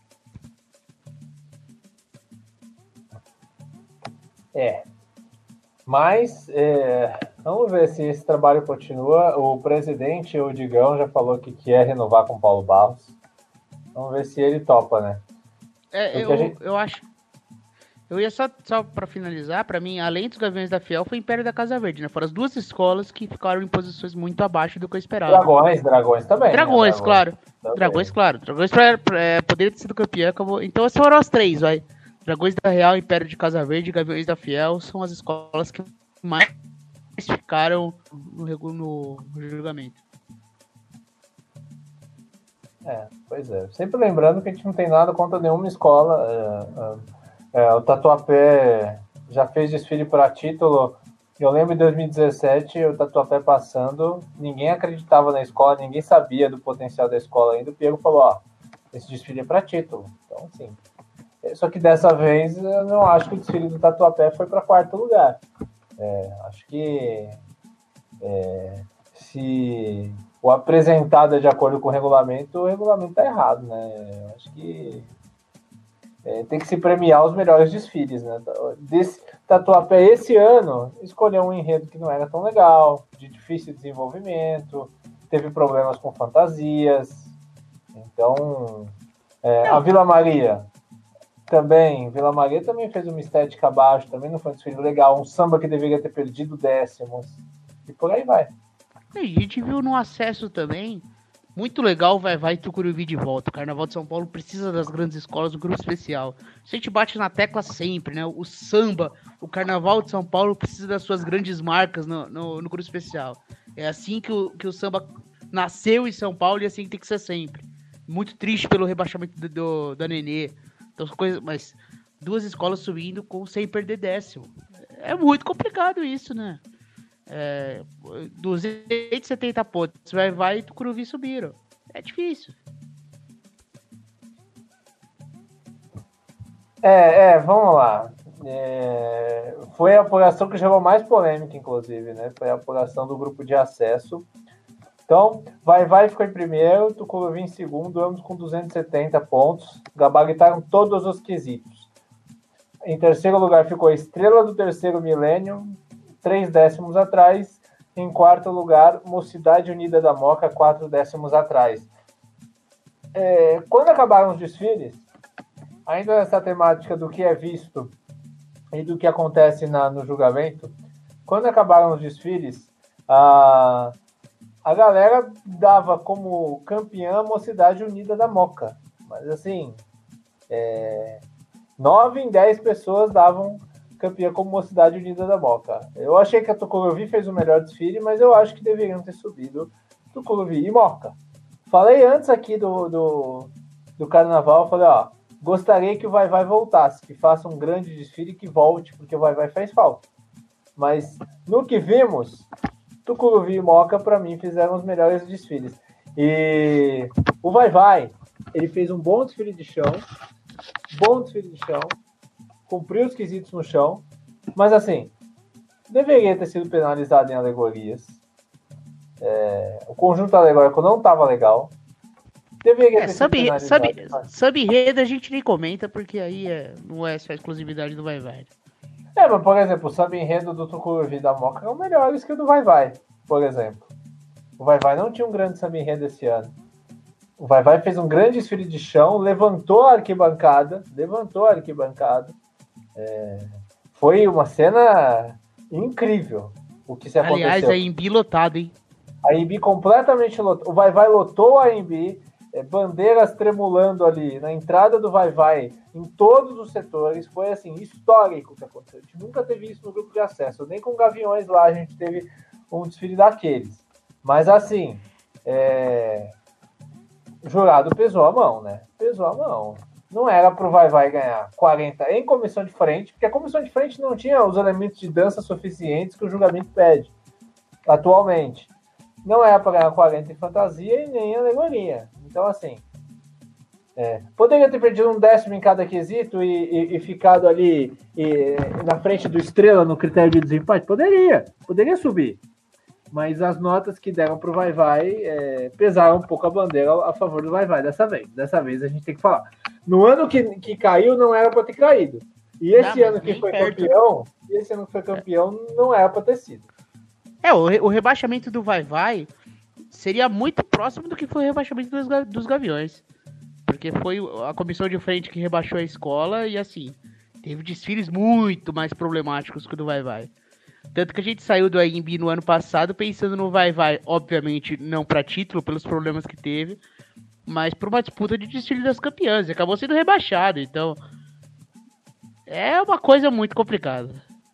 É, mas é, vamos ver se esse trabalho continua. O presidente, o Digão, já falou que quer renovar com o Paulo Barros. Vamos ver se ele topa, né? É, eu, gente... eu acho... Eu ia só, só para finalizar, para mim, além dos Gaviões da Fiel, foi o Império da Casa Verde, né? Foram as duas escolas que ficaram em posições muito abaixo do que eu esperava. Dragões, Dragões também. Dragões, né? claro. Também. Dragões, claro. Dragões pra, pra, é, poderia ter sido campeão. Acabou... Então, essas foram as três, vai. Dragões da Real, Império de Casa Verde e Gaviões da Fiel são as escolas que mais ficaram no, no, no julgamento. É, pois é. Sempre lembrando que a gente não tem nada contra nenhuma escola. É, é... É, o Tatuapé já fez desfile para título. Eu lembro em dois mil e dezessete, o Tatuapé passando, ninguém acreditava na escola, ninguém sabia do potencial da escola ainda. O Piero falou, ó, esse desfile é para título. Então, sim. Só que dessa vez, eu não acho que o desfile do Tatuapé foi para quarto lugar. É, acho que é, se o apresentado é de acordo com o regulamento, o regulamento está errado, né? Acho que É, tem que se premiar os melhores desfiles, né? Desse Tatuapé esse ano escolheu um enredo que não era tão legal, de difícil desenvolvimento, teve problemas com fantasias. Então, é, a Vila Maria também, Vila Maria também fez uma estética abaixo, também não foi um desfile legal, um samba que deveria ter perdido décimos, e por aí vai. A gente viu no acesso também. Muito legal, vai, vai Tucuruvi de volta. O Carnaval de São Paulo precisa das grandes escolas do grupo especial. Isso a gente bate na tecla sempre, né? O samba, o Carnaval de São Paulo precisa das suas grandes marcas no, no, no grupo especial. É assim que o, que o samba nasceu em São Paulo e assim que tem que ser sempre. Muito triste pelo rebaixamento do, do, da Nenê. Então, coisas, mas duas escolas subindo com, sem perder décimo. É muito complicado isso, né? É, duzentos e setenta pontos, vai, vai e Tucuruvi subiram. É difícil. É, é, vamos lá. É, foi a apuração que gerou mais polêmica, inclusive, né? Foi a apuração do grupo de acesso. Então, Vai Vai ficou em primeiro, Tucuruvi em segundo, ambos com duzentos e setenta pontos, gabaritaram todos os quesitos. Em terceiro lugar ficou a Estrela do Terceiro Milênio, três décimos atrás. Em quarto lugar, Mocidade Unida da Moca, quatro décimos atrás. É, quando acabaram os desfiles, ainda nessa temática do que é visto e do que acontece na, no julgamento, quando acabaram os desfiles, a, a galera dava como campeã a Mocidade Unida da Moca. Mas assim, é, nove em dez pessoas davam campeã como Mocidade Unida da Moca. Eu achei que a Tucuruvi fez o melhor desfile, mas eu acho que deveriam ter subido Tucuruvi e Moca. Falei antes aqui do, do, do Carnaval, falei, ó, gostaria que o Vai Vai voltasse, que faça um grande desfile e que volte, porque o Vai Vai faz falta. Mas no que vimos, Tucuruvi e Moca, para mim, fizeram os melhores desfiles. E o Vai Vai, ele fez um bom desfile de chão, bom desfile de chão, cumpriu os quesitos no chão, mas assim, deveria ter sido penalizado em alegorias. É, o conjunto alegórico não estava legal. Deveria é, ter sub, sido penalizado. Sub, sub-enredo a gente nem comenta, porque aí é, não é só exclusividade do Vai Vai. É, mas por exemplo, o sub-enredo do Tucuruvi e da Moca são melhores que o do Vai Vai, por exemplo. O Vai Vai não tinha um grande sub-enredo esse ano. O Vai Vai fez um grande desfile de chão, levantou a arquibancada, levantou a arquibancada. É, foi uma cena incrível o que se aconteceu. Aliás, a Embi lotado, hein? A Embi completamente lotou. O Vai Vai lotou a Embi, é, bandeiras tremulando ali na entrada do Vai Vai, em todos os setores. Foi assim, histórico o que aconteceu. A gente nunca teve isso no grupo de acesso. Nem com Gaviões lá a gente teve um desfile daqueles. Mas assim, é... o jurado pesou a mão, né? Pesou a mão. Não era pro Vai Vai ganhar quarenta em comissão de frente, porque a comissão de frente não tinha os elementos de dança suficientes que o julgamento pede atualmente. Não era para ganhar quarenta em fantasia e nem em alegoria. Então, assim, é, poderia ter perdido um décimo em cada quesito e, e, e ficado ali e, na frente do Estrela no critério de desempate? Poderia, poderia subir. Mas as notas que deram para o Vai Vai é, pesaram um pouco a bandeira a favor do Vai Vai dessa vez. Dessa vez a gente tem que falar. No ano que, que caiu, não era para ter caído. E esse não, ano que foi perto. campeão, esse ano que foi campeão, não era para ter sido. É, o, re, o rebaixamento do Vai Vai seria muito próximo do que foi o rebaixamento dos, dos Gaviões. Porque foi a comissão de frente que rebaixou a escola e, assim, teve desfiles muito mais problemáticos que o do Vai Vai. Tanto que a gente saiu do A I M B no ano passado pensando no Vai Vai, obviamente não para título, pelos problemas que teve, mas por uma disputa de desfile das campeãs. E acabou sendo rebaixado, então é uma coisa muito complicada.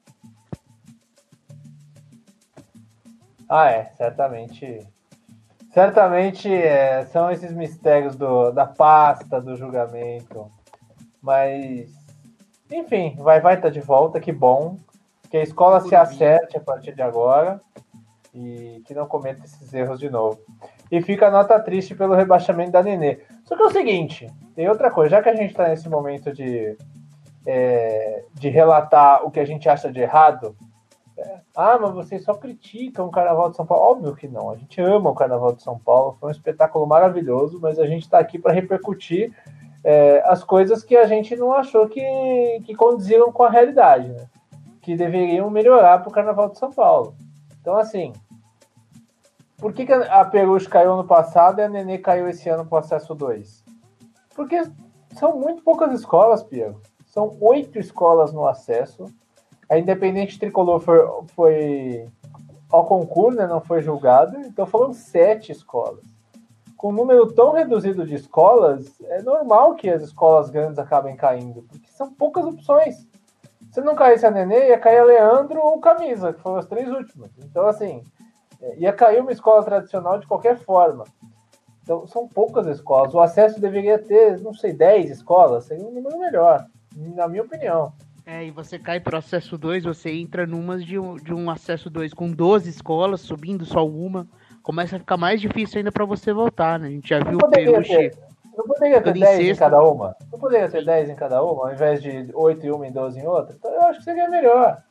Ah, é, certamente. Certamente é, são esses mistérios do, da pasta, do julgamento. Mas, enfim, Vai Vai tá de volta, que bom. Que a escola se acerte a partir de agora e que não cometa esses erros de novo. E fica a nota triste pelo rebaixamento da Nenê. Só que é o seguinte, tem outra coisa, já que a gente está nesse momento de, é, de relatar o que a gente acha de errado, é, ah, mas vocês só criticam o Carnaval de São Paulo. Óbvio que não, a gente ama o Carnaval de São Paulo, foi um espetáculo maravilhoso, mas a gente está aqui para repercutir é, as coisas que a gente não achou que, que condiziam com a realidade, né? Que deveriam melhorar para o Carnaval de São Paulo. Então, assim, por que, que a Peruche caiu ano passado e a Nenê caiu esse ano para o acesso dois? Porque são muito poucas escolas, Piero. São oito escolas no acesso. A Independente Tricolor foi, foi ao concurso, né, não foi julgada. Então, foram sete escolas. Com um número tão reduzido de escolas, é normal que as escolas grandes acabem caindo, porque são poucas opções. Se não caísse a Nenê, ia cair a Leandro ou Camisa, que foram as três últimas. Então, assim, ia cair uma escola tradicional de qualquer forma. Então, são poucas escolas. O acesso deveria ter, não sei, dez escolas. Seria um número melhor, na minha opinião. É, e você cai para o acesso dois, você entra numas de um, de um acesso dois com doze escolas, subindo só uma. Começa a ficar mais difícil ainda para você voltar, né? A gente já viu o Peruche... Não poderia ter dez em cada uma? Não poderia ter dez em cada uma, ao invés de oito em uma e doze em outra? Então, eu acho que seria melhor.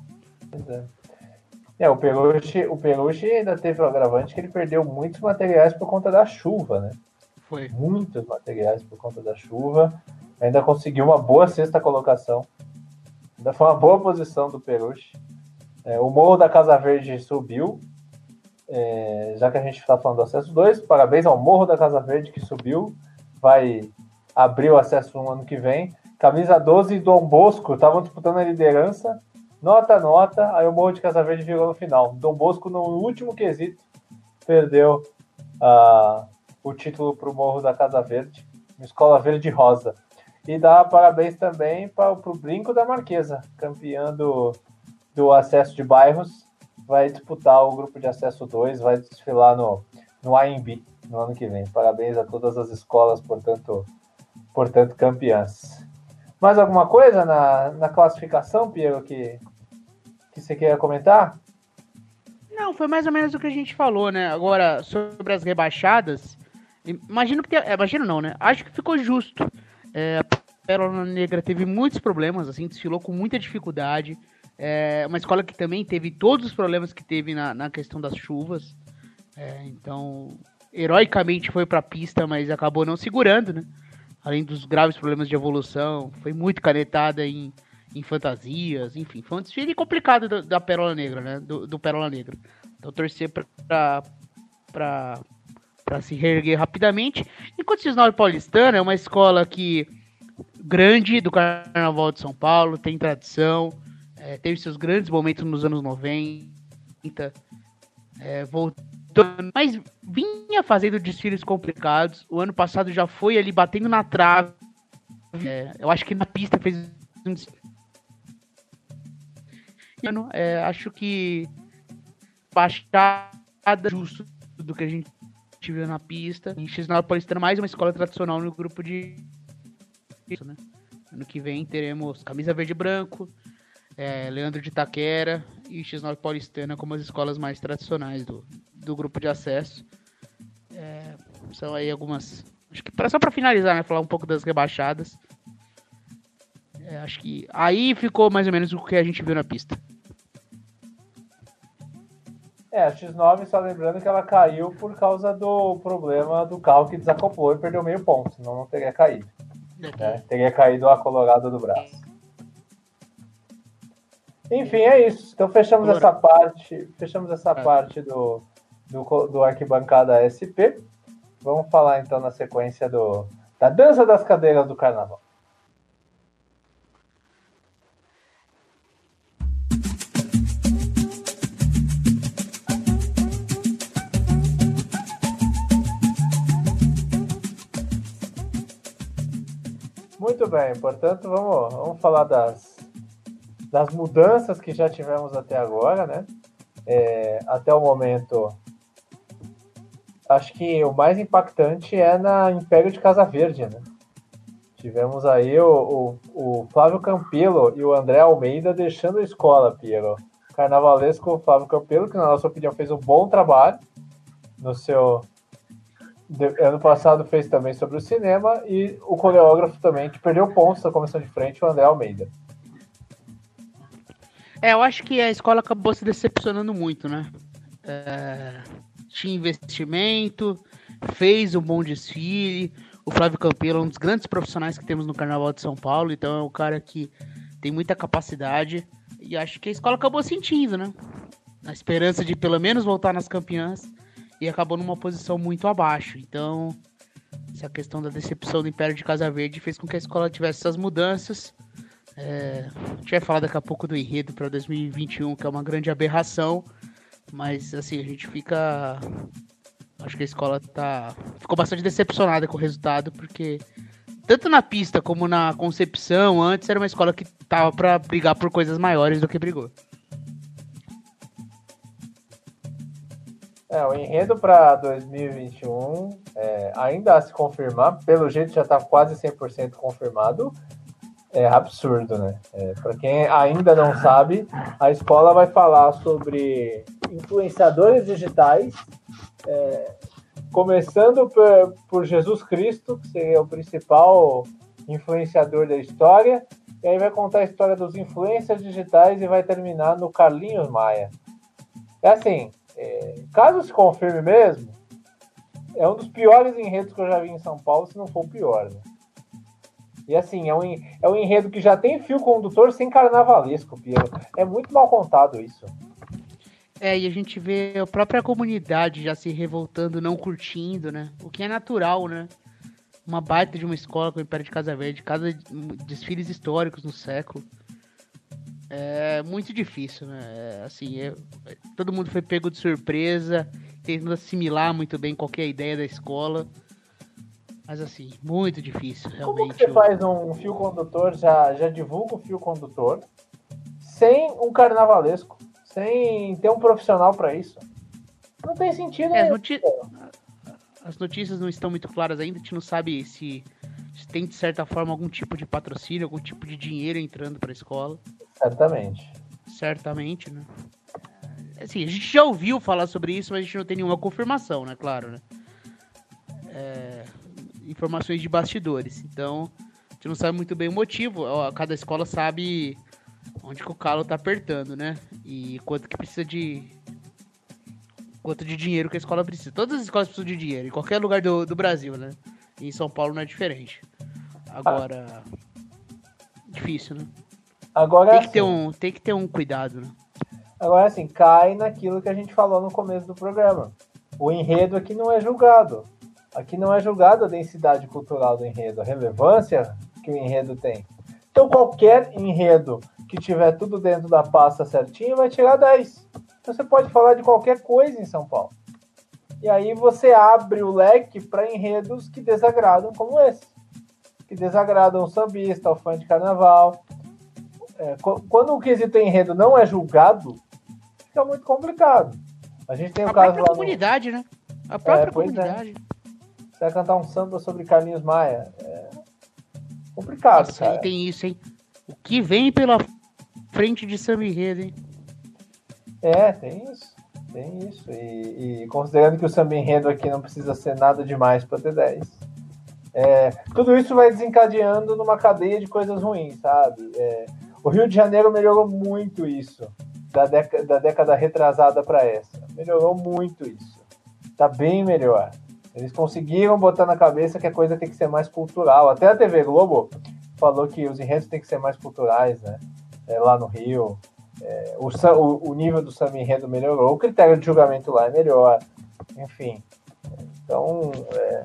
É, o Peruche, o Peruche ainda teve o agravante que ele perdeu muitos materiais por conta da chuva, né? Foi. Muitos materiais por conta da chuva. Ainda conseguiu uma boa sexta colocação. Ainda foi uma boa posição do Peruche. É, o Morro da Casa Verde subiu. É, já que a gente está falando do acesso dois, parabéns ao Morro da Casa Verde que subiu. Vai abrir o acesso no ano que vem. Camisa doze e Dom Bosco estavam disputando a liderança. Nota a nota, aí o Morro de Casa Verde virou no final. Dom Bosco, no último quesito, perdeu uh, o título para o Morro da Casa Verde, uma escola verde rosa. E dá parabéns também para o Brinco da Marquesa, campeão do, do acesso de bairros. Vai disputar o grupo de acesso dois, vai desfilar no, no A M B no ano que vem. Parabéns a todas as escolas, portanto, portanto campeãs. Mais alguma coisa na, na classificação, Piero, que, que você queira comentar? Não, foi mais ou menos o que a gente falou, né? Agora, sobre as rebaixadas, imagino que... Te... Imagino não, né? Acho que ficou justo. É, a Pérola Negra teve muitos problemas, assim, desfilou com muita dificuldade. É uma escola que também teve todos os problemas que teve na, na questão das chuvas. É, então, heroicamente foi pra pista, mas acabou não segurando, né? Além dos graves problemas de evolução, foi muito canetada em, em fantasias, enfim. Foi um desfile complicado da, da Pérola Negra, né? Do, do Pérola Negra. Então, torcer pra, pra, pra, pra se reerguer rapidamente. Enquanto o X nove Paulistana é uma escola que grande do Carnaval de São Paulo, tem tradição, é, teve seus grandes momentos nos anos noventa, é, voltou, mas vinha fazendo desfiles complicados. O ano passado já foi ali batendo na trave. É, eu acho que na pista fez um desfile. É, acho que baixada justo do que a gente viu na pista. Em X nove Paulistana, mais uma escola tradicional no grupo de isso, né? Ano que vem teremos Camisa Verde e Branco, é, Leandro de Itaquera e X nove Paulistana como as escolas mais tradicionais do, do grupo de acesso. É, são aí algumas... Acho que só para finalizar, né? Falar um pouco das rebaixadas. É, acho que aí ficou mais ou menos o que a gente viu na pista. É, a X nove, só lembrando que ela caiu por causa do problema do carro que desacoplou e perdeu meio ponto, senão não teria caído. Né? Teria caído a colorada do braço. Enfim, é isso. Então fechamos essa parte, fechamos essa parte do, do, do Arquibancada S P. Vamos falar então na sequência do, da dança das cadeiras do Carnaval. Muito bem, portanto, vamos, vamos falar das, das mudanças que já tivemos até agora, né? É, até o momento, acho que o mais impactante é na Império de Casa Verde, né? Tivemos aí o, o, o Flávio Campelo e o André Almeida deixando a escola, Piero. Carnavalesco Flávio Campelo, que na nossa opinião fez um bom trabalho no seu... De, ano passado fez também sobre o cinema, e o coreógrafo também, que perdeu pontos na comissão de frente, o André Almeida. É, eu acho que a escola acabou se decepcionando muito, né? É, tinha investimento, fez um bom desfile. O Flávio Campelo é um dos grandes profissionais que temos no Carnaval de São Paulo, então é um cara que tem muita capacidade, e acho que a escola acabou sentindo, né? Na esperança de pelo menos voltar nas campeãs, e acabou numa posição muito abaixo. Então, essa questão da decepção do Império de Casa Verde fez com que a escola tivesse essas mudanças. É, a gente vai falar daqui a pouco do enredo para dois mil e vinte e um, que é uma grande aberração, mas assim, a gente fica... Acho que a escola tá, ficou bastante decepcionada com o resultado, porque tanto na pista como na concepção, antes era uma escola que tava para brigar por coisas maiores do que brigou. É, o enredo para dois mil e vinte e um, é, ainda a se confirmar, pelo jeito já está quase cem por cento confirmado, é absurdo, né? É, para quem ainda não sabe, a escola vai falar sobre influenciadores digitais, é, começando por, por Jesus Cristo, que seria o principal influenciador da história, e aí vai contar a história dos influencers digitais e vai terminar no Carlinhos Maia. É assim... É, caso se confirme mesmo, é um dos piores enredos que eu já vi em São Paulo, se não for o pior, né? E assim, é um, é um enredo que já tem fio condutor sem carnavalesco, Piero. É muito mal contado isso. É, e a gente vê a própria comunidade já se revoltando, não curtindo, né? O que é natural, né? Uma baita de uma escola com o Império de Casa Verde, casa de desfiles históricos no século. É muito difícil, né? É, assim, é, todo mundo foi pego de surpresa, tentando assimilar muito bem qualquer ideia da escola. Mas assim, muito difícil, realmente. Como que você faz um fio condutor, já, já divulga o fio condutor, sem um carnavalesco, sem ter um profissional para isso? Não tem sentido. É, as, noti- as notícias não estão muito claras ainda, a gente não sabe se, se tem, de certa forma, algum tipo de patrocínio, algum tipo de dinheiro entrando para a escola. Certamente. certamente, né? Assim, a gente já ouviu falar sobre isso, mas a gente não tem nenhuma confirmação, né? Claro, né? É, informações de bastidores. Então, a gente não sabe muito bem o motivo. Ó, cada escola sabe onde que o calo tá apertando, né? E quanto que precisa de... quanto de dinheiro que a escola precisa. Todas as escolas precisam de dinheiro, em qualquer lugar do, do Brasil, né? E em São Paulo não é diferente. Agora... Ah. Difícil, né? Agora, tem, que assim, ter um, tem que ter um cuidado, né? Agora, assim, cai naquilo que a gente falou no começo do programa. O enredo aqui não é julgado. Aqui não é julgado a densidade cultural do enredo, a relevância que o enredo tem. Então, qualquer enredo que tiver tudo dentro da pasta certinho vai tirar dez. Então, você pode falar de qualquer coisa em São Paulo. E aí você abre o leque para enredos que desagradam como esse. Que desagradam o sambista, o fã de carnaval. É, quando o quesito enredo não é julgado, fica muito complicado. A gente tem o a caso própria lá comunidade, no... né? A própria é, comunidade. É. Você vai cantar um samba sobre Carlinhos Maia. É complicado, Nossa, cara. aí tem isso, hein? O que vem pela frente de samba enredo, hein? É, tem isso. Tem isso. E, e considerando que o samba enredo aqui não precisa ser nada demais para ter dez. É, tudo isso vai desencadeando numa cadeia de coisas ruins, sabe? É, o Rio de Janeiro melhorou muito isso, da década, da década retrasada para essa. Melhorou muito isso. Tá bem melhor. Eles conseguiram botar na cabeça que a coisa tem que ser mais cultural. Até a T V Globo falou que os enredos têm que ser mais culturais, né? É, lá no Rio. É, o, o, o nível do samba enredo melhorou, o critério de julgamento lá é melhor. Enfim. Então, é,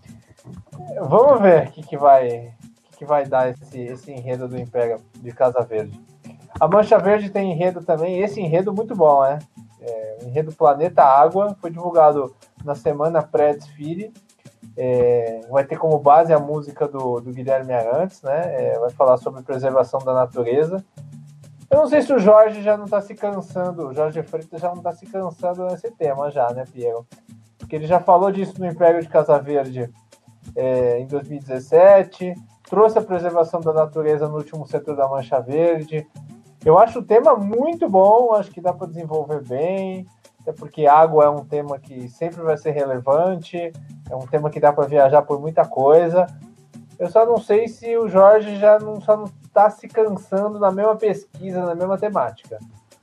vamos ver o que, que, vai, que, que vai dar esse, esse enredo do Império de Casa Verde. A Mancha Verde tem enredo também, esse enredo muito bom, né? É, o enredo Planeta Água, foi divulgado na semana pré-desfile. É, vai ter como base a música do, do Guilherme Arantes, né? É, vai falar sobre preservação da natureza. Eu não sei se o Jorge já não está se cansando, o Jorge Freitas já não está se cansando nesse tema já, né, Piero? Porque ele já falou disso no Império de Casa Verde é, em dois mil e dezessete, trouxe a preservação da natureza no último setor da Mancha Verde. Eu acho o tema muito bom, acho que dá para desenvolver bem, até porque água é um tema que sempre vai ser relevante, é um tema que dá para viajar por muita coisa. Eu só não sei se o Jorge já não, só não está se cansando na mesma pesquisa, na mesma temática.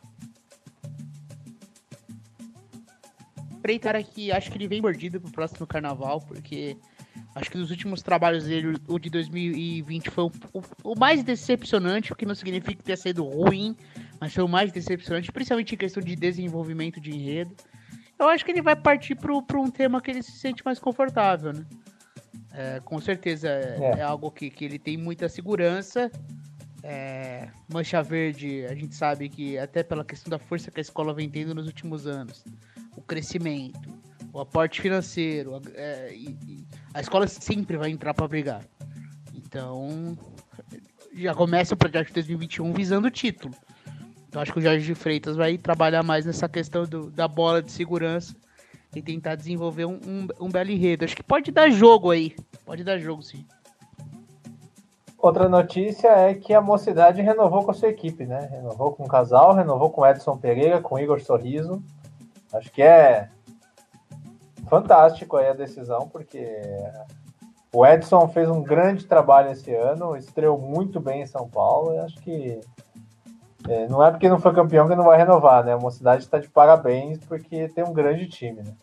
Cara, que acho que ele vem mordido pro próximo carnaval, porque acho que nos últimos trabalhos dele, o de dois mil e vinte foi o, o, o mais decepcionante, o que não significa que tenha sido ruim, mas foi o mais decepcionante, principalmente em questão de desenvolvimento de enredo. Eu acho que ele vai partir para um tema que ele se sente mais confortável, né? É, com certeza é, é. é algo que, que ele tem muita segurança. É, Mancha Verde, a gente sabe que até pela questão da força que a escola vem tendo nos últimos anos, o crescimento, o aporte financeiro, a, é, e, e a escola sempre vai entrar para brigar. Então, já começa o projeto de dois mil e vinte e um visando o título. Então, acho que o Jorge Freitas vai trabalhar mais nessa questão do, da bola de segurança e tentar desenvolver um, um, um belo enredo. Acho que pode dar jogo aí. Pode dar jogo, sim. Outra notícia é que a Mocidade renovou com a sua equipe, né? Renovou com o casal, renovou com o Edson Pereira, com o Igor Sorriso. Acho que é fantástico aí a decisão, porque o Edson fez um grande trabalho esse ano, estreou muito bem em São Paulo, e acho que é, não é porque não foi campeão que não vai renovar, né? A Mocidade está de parabéns porque tem um grande time, né?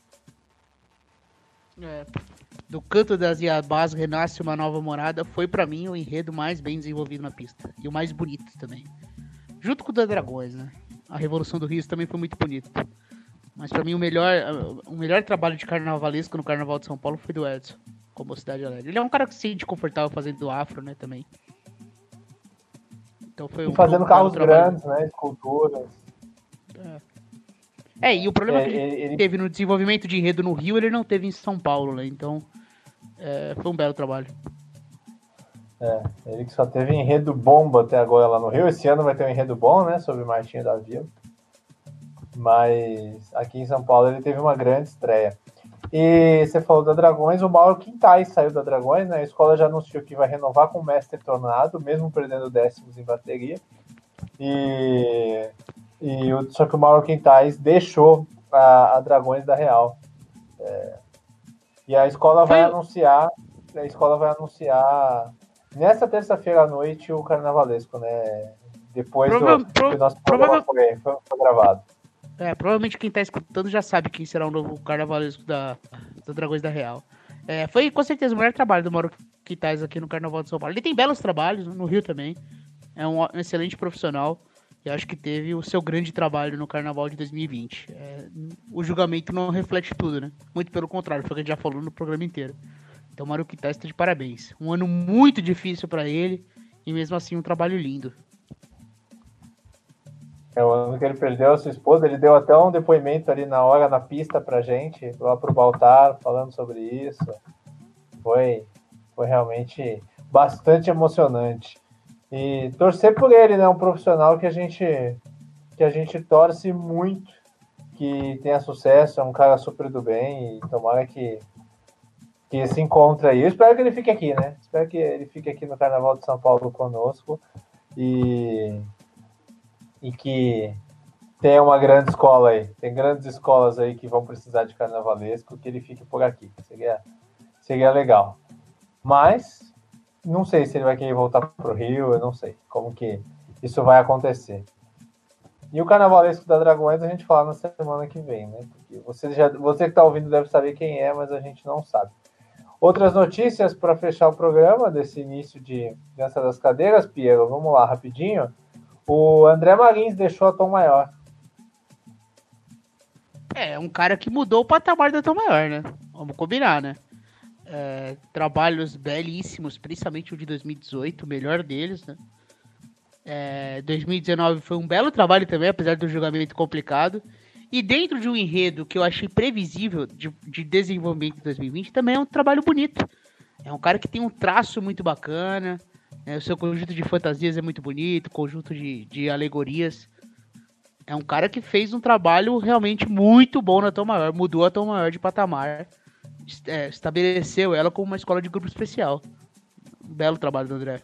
É, do canto das Iabás renasce uma nova morada, foi para mim o enredo mais bem desenvolvido na pista, e o mais bonito também. Junto com o da Dragões, né? A Revolução do Rio também foi muito bonito. Mas pra mim o melhor, o melhor trabalho de carnavalesco no Carnaval de São Paulo foi do Edson, como Mocidade Alegre. Ele é um cara que se sente confortável fazendo do afro, né, também. Então foi um, e fazendo um carros trabalho. grandes, né, esculturas. É. é, e o problema é, que ele, ele teve no desenvolvimento de enredo no Rio, ele não teve em São Paulo, né, então é, foi um belo trabalho. É, ele que só teve enredo bomba até agora lá no Rio. Esse ano vai ter um enredo bom, né, sobre Martinho da Vila. Mas aqui em São Paulo ele teve uma grande estreia. E você falou da Dragões, o Mauro Quintais saiu da Dragões, né? A escola já anunciou que vai renovar com o Mestre Tornado, mesmo perdendo décimos em bateria. E, e o, só que o Mauro Quintais deixou a, a Dragões da Real. É, e a escola vai Foi... anunciar, a escola vai anunciar nessa terça-feira à noite o carnavalesco, né? Depois Prova, do pro, que o nosso programa foi, foi, foi gravado. É, provavelmente quem tá escutando já sabe quem será o novo carnavalesco da, da Dragões da Real. É, foi com certeza o melhor trabalho do Mauro Quintais aqui no Carnaval de São Paulo. Ele tem belos trabalhos, no Rio também. É um, um excelente profissional. E acho que teve o seu grande trabalho no Carnaval de dois mil e vinte. É, o julgamento não reflete tudo, né? Muito pelo contrário, foi o que a gente já falou no programa inteiro. Então o Mauro Quintais está de parabéns. Um ano muito difícil para ele e mesmo assim um trabalho lindo. É o ano que ele perdeu a sua esposa, ele deu até um depoimento ali na hora, na pista pra gente, lá pro Baltar, falando sobre isso. Foi, foi realmente bastante emocionante. E torcer por ele, né? Um profissional que a gente, que a gente torce muito que tenha sucesso, é um cara super do bem e tomara que, que se encontre aí. Eu espero que ele fique aqui, né? Espero que ele fique aqui no Carnaval de São Paulo conosco e... e que tenha uma grande escola aí. Tem grandes escolas aí que vão precisar de carnavalesco, que ele fique por aqui. Seria, seria legal. Mas, não sei se ele vai querer voltar para o Rio, eu não sei como que isso vai acontecer. E o carnavalesco da Dragões a gente fala na semana que vem, né? Porque você, já, você que está ouvindo deve saber quem é, mas a gente não sabe. Outras notícias para fechar o programa desse início de Dança das Cadeiras, Piero, vamos lá, rapidinho. O André Marins deixou a Tom Maior. É, um cara que mudou o patamar da Tom Maior, né? Vamos combinar, né? É, trabalhos belíssimos, principalmente o de dois mil e dezoito, o melhor deles, né? É, dois mil e dezenove foi um belo trabalho também, apesar do julgamento complicado. E dentro de um enredo que eu achei previsível de, de desenvolvimento em dois mil e vinte, também é um trabalho bonito. É um cara que tem um traço muito bacana. É, o seu conjunto de fantasias é muito bonito, conjunto de, de alegorias. É um cara que fez um trabalho realmente muito bom na Tom Maior, mudou a Tom Maior de patamar, é, estabeleceu ela como uma escola de grupo especial. Um belo trabalho do André.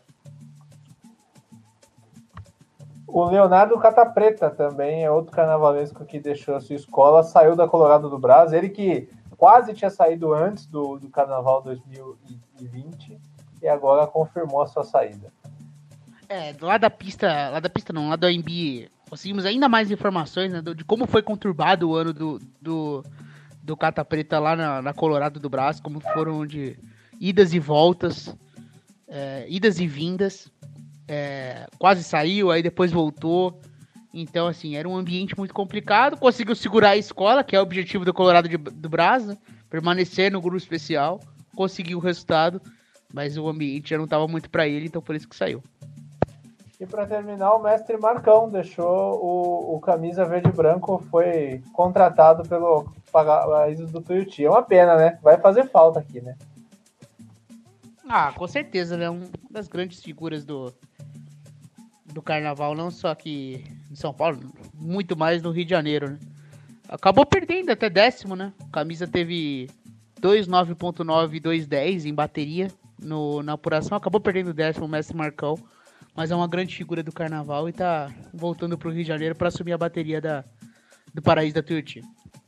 O Leonardo Catapreta também é outro carnavalesco que deixou a sua escola, saiu da Colorado do Brás, ele que quase tinha saído antes do, do Carnaval dois mil e vinte e agora confirmou a sua saída. É, lá da pista, lá da pista não, lá do A M B, conseguimos ainda mais informações, né, de como foi conturbado o ano do, do, do Cata Preta lá na, na Colorado do Brás, como foram de idas e voltas, é, idas e vindas, é, quase saiu, aí depois voltou, então assim, era um ambiente muito complicado, conseguiu segurar a escola, que é o objetivo do Colorado de, do Brás, né, permanecer no grupo especial, conseguiu o resultado, mas o ambiente já não estava muito para ele, então por isso que saiu. E para terminar, o mestre Marcão deixou o, o camisa verde e branco, foi contratado pelo Paraíso do Tuiuti. É uma pena, né? Vai fazer falta aqui, né? Ah, com certeza, né? Uma das grandes figuras do, do carnaval, não só aqui em São Paulo, muito mais no Rio de Janeiro, né? Acabou perdendo até décimo, né? A camisa teve dois nove ponto nove e dois dez em bateria no, na apuração, acabou perdendo décimo o mestre Marcão. Mas é uma grande figura do carnaval e tá voltando pro Rio de Janeiro para assumir a bateria da, do Paraíso da Tuiuti.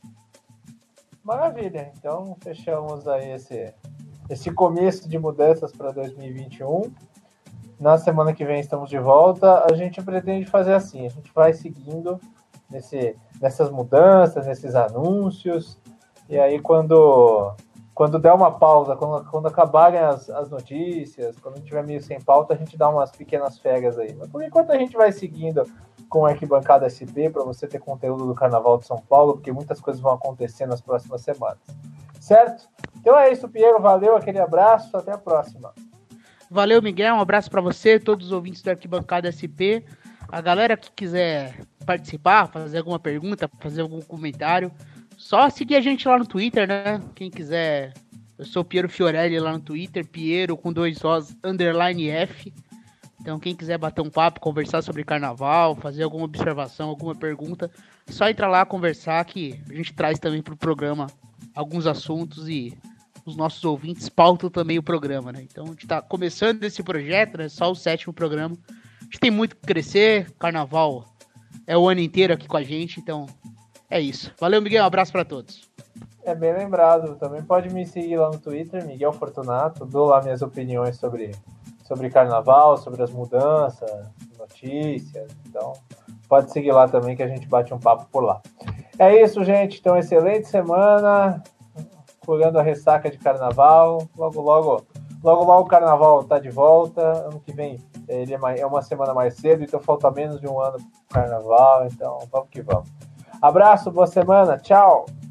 Maravilha, então fechamos aí esse, esse começo de mudanças para dois mil e vinte e um. Na semana que vem estamos de volta. A gente pretende fazer assim, a gente vai seguindo nesse, nessas mudanças, nesses anúncios, e aí quando... Quando der uma pausa, quando, quando acabarem as, as notícias, quando a gente tiver meio sem pauta, a gente dá umas pequenas férias aí. Mas por enquanto a gente vai seguindo com a Arquibancada S P para você ter conteúdo do Carnaval de São Paulo, porque muitas coisas vão acontecer nas próximas semanas. Certo? Então é isso, Piero. Valeu, aquele abraço. Até a próxima. Valeu, Miguel. Um abraço para você, todos os ouvintes da Arquibancada S P. A galera que quiser participar, fazer alguma pergunta, fazer algum comentário, só seguir a gente lá no Twitter, né? Quem quiser, eu sou o Piero Fiorelli lá no Twitter, Piero com dois Os, underline F. Então quem quiser bater um papo, conversar sobre carnaval, fazer alguma observação, alguma pergunta, só entrar lá, conversar, que a gente traz também pro programa alguns assuntos e os nossos ouvintes pautam também o programa, né? Então a gente tá começando esse projeto, né? Só o sétimo programa. gente tem muito que crescer, carnaval é o ano inteiro aqui com a gente, então é isso. Valeu, Miguel, um abraço para todos. É bem lembrado, também pode me seguir lá no Twitter, Miguel Fortunato, dou lá minhas opiniões sobre, sobre carnaval, sobre as mudanças, notícias, então pode seguir lá também que a gente bate um papo por lá. É isso, gente, então excelente semana, curando a ressaca de carnaval, logo, logo, logo, logo o carnaval tá de volta, ano que vem ele é, mais, é uma semana mais cedo, então falta menos de um ano pro carnaval, então vamos que vamos. Abraço, boa semana, tchau!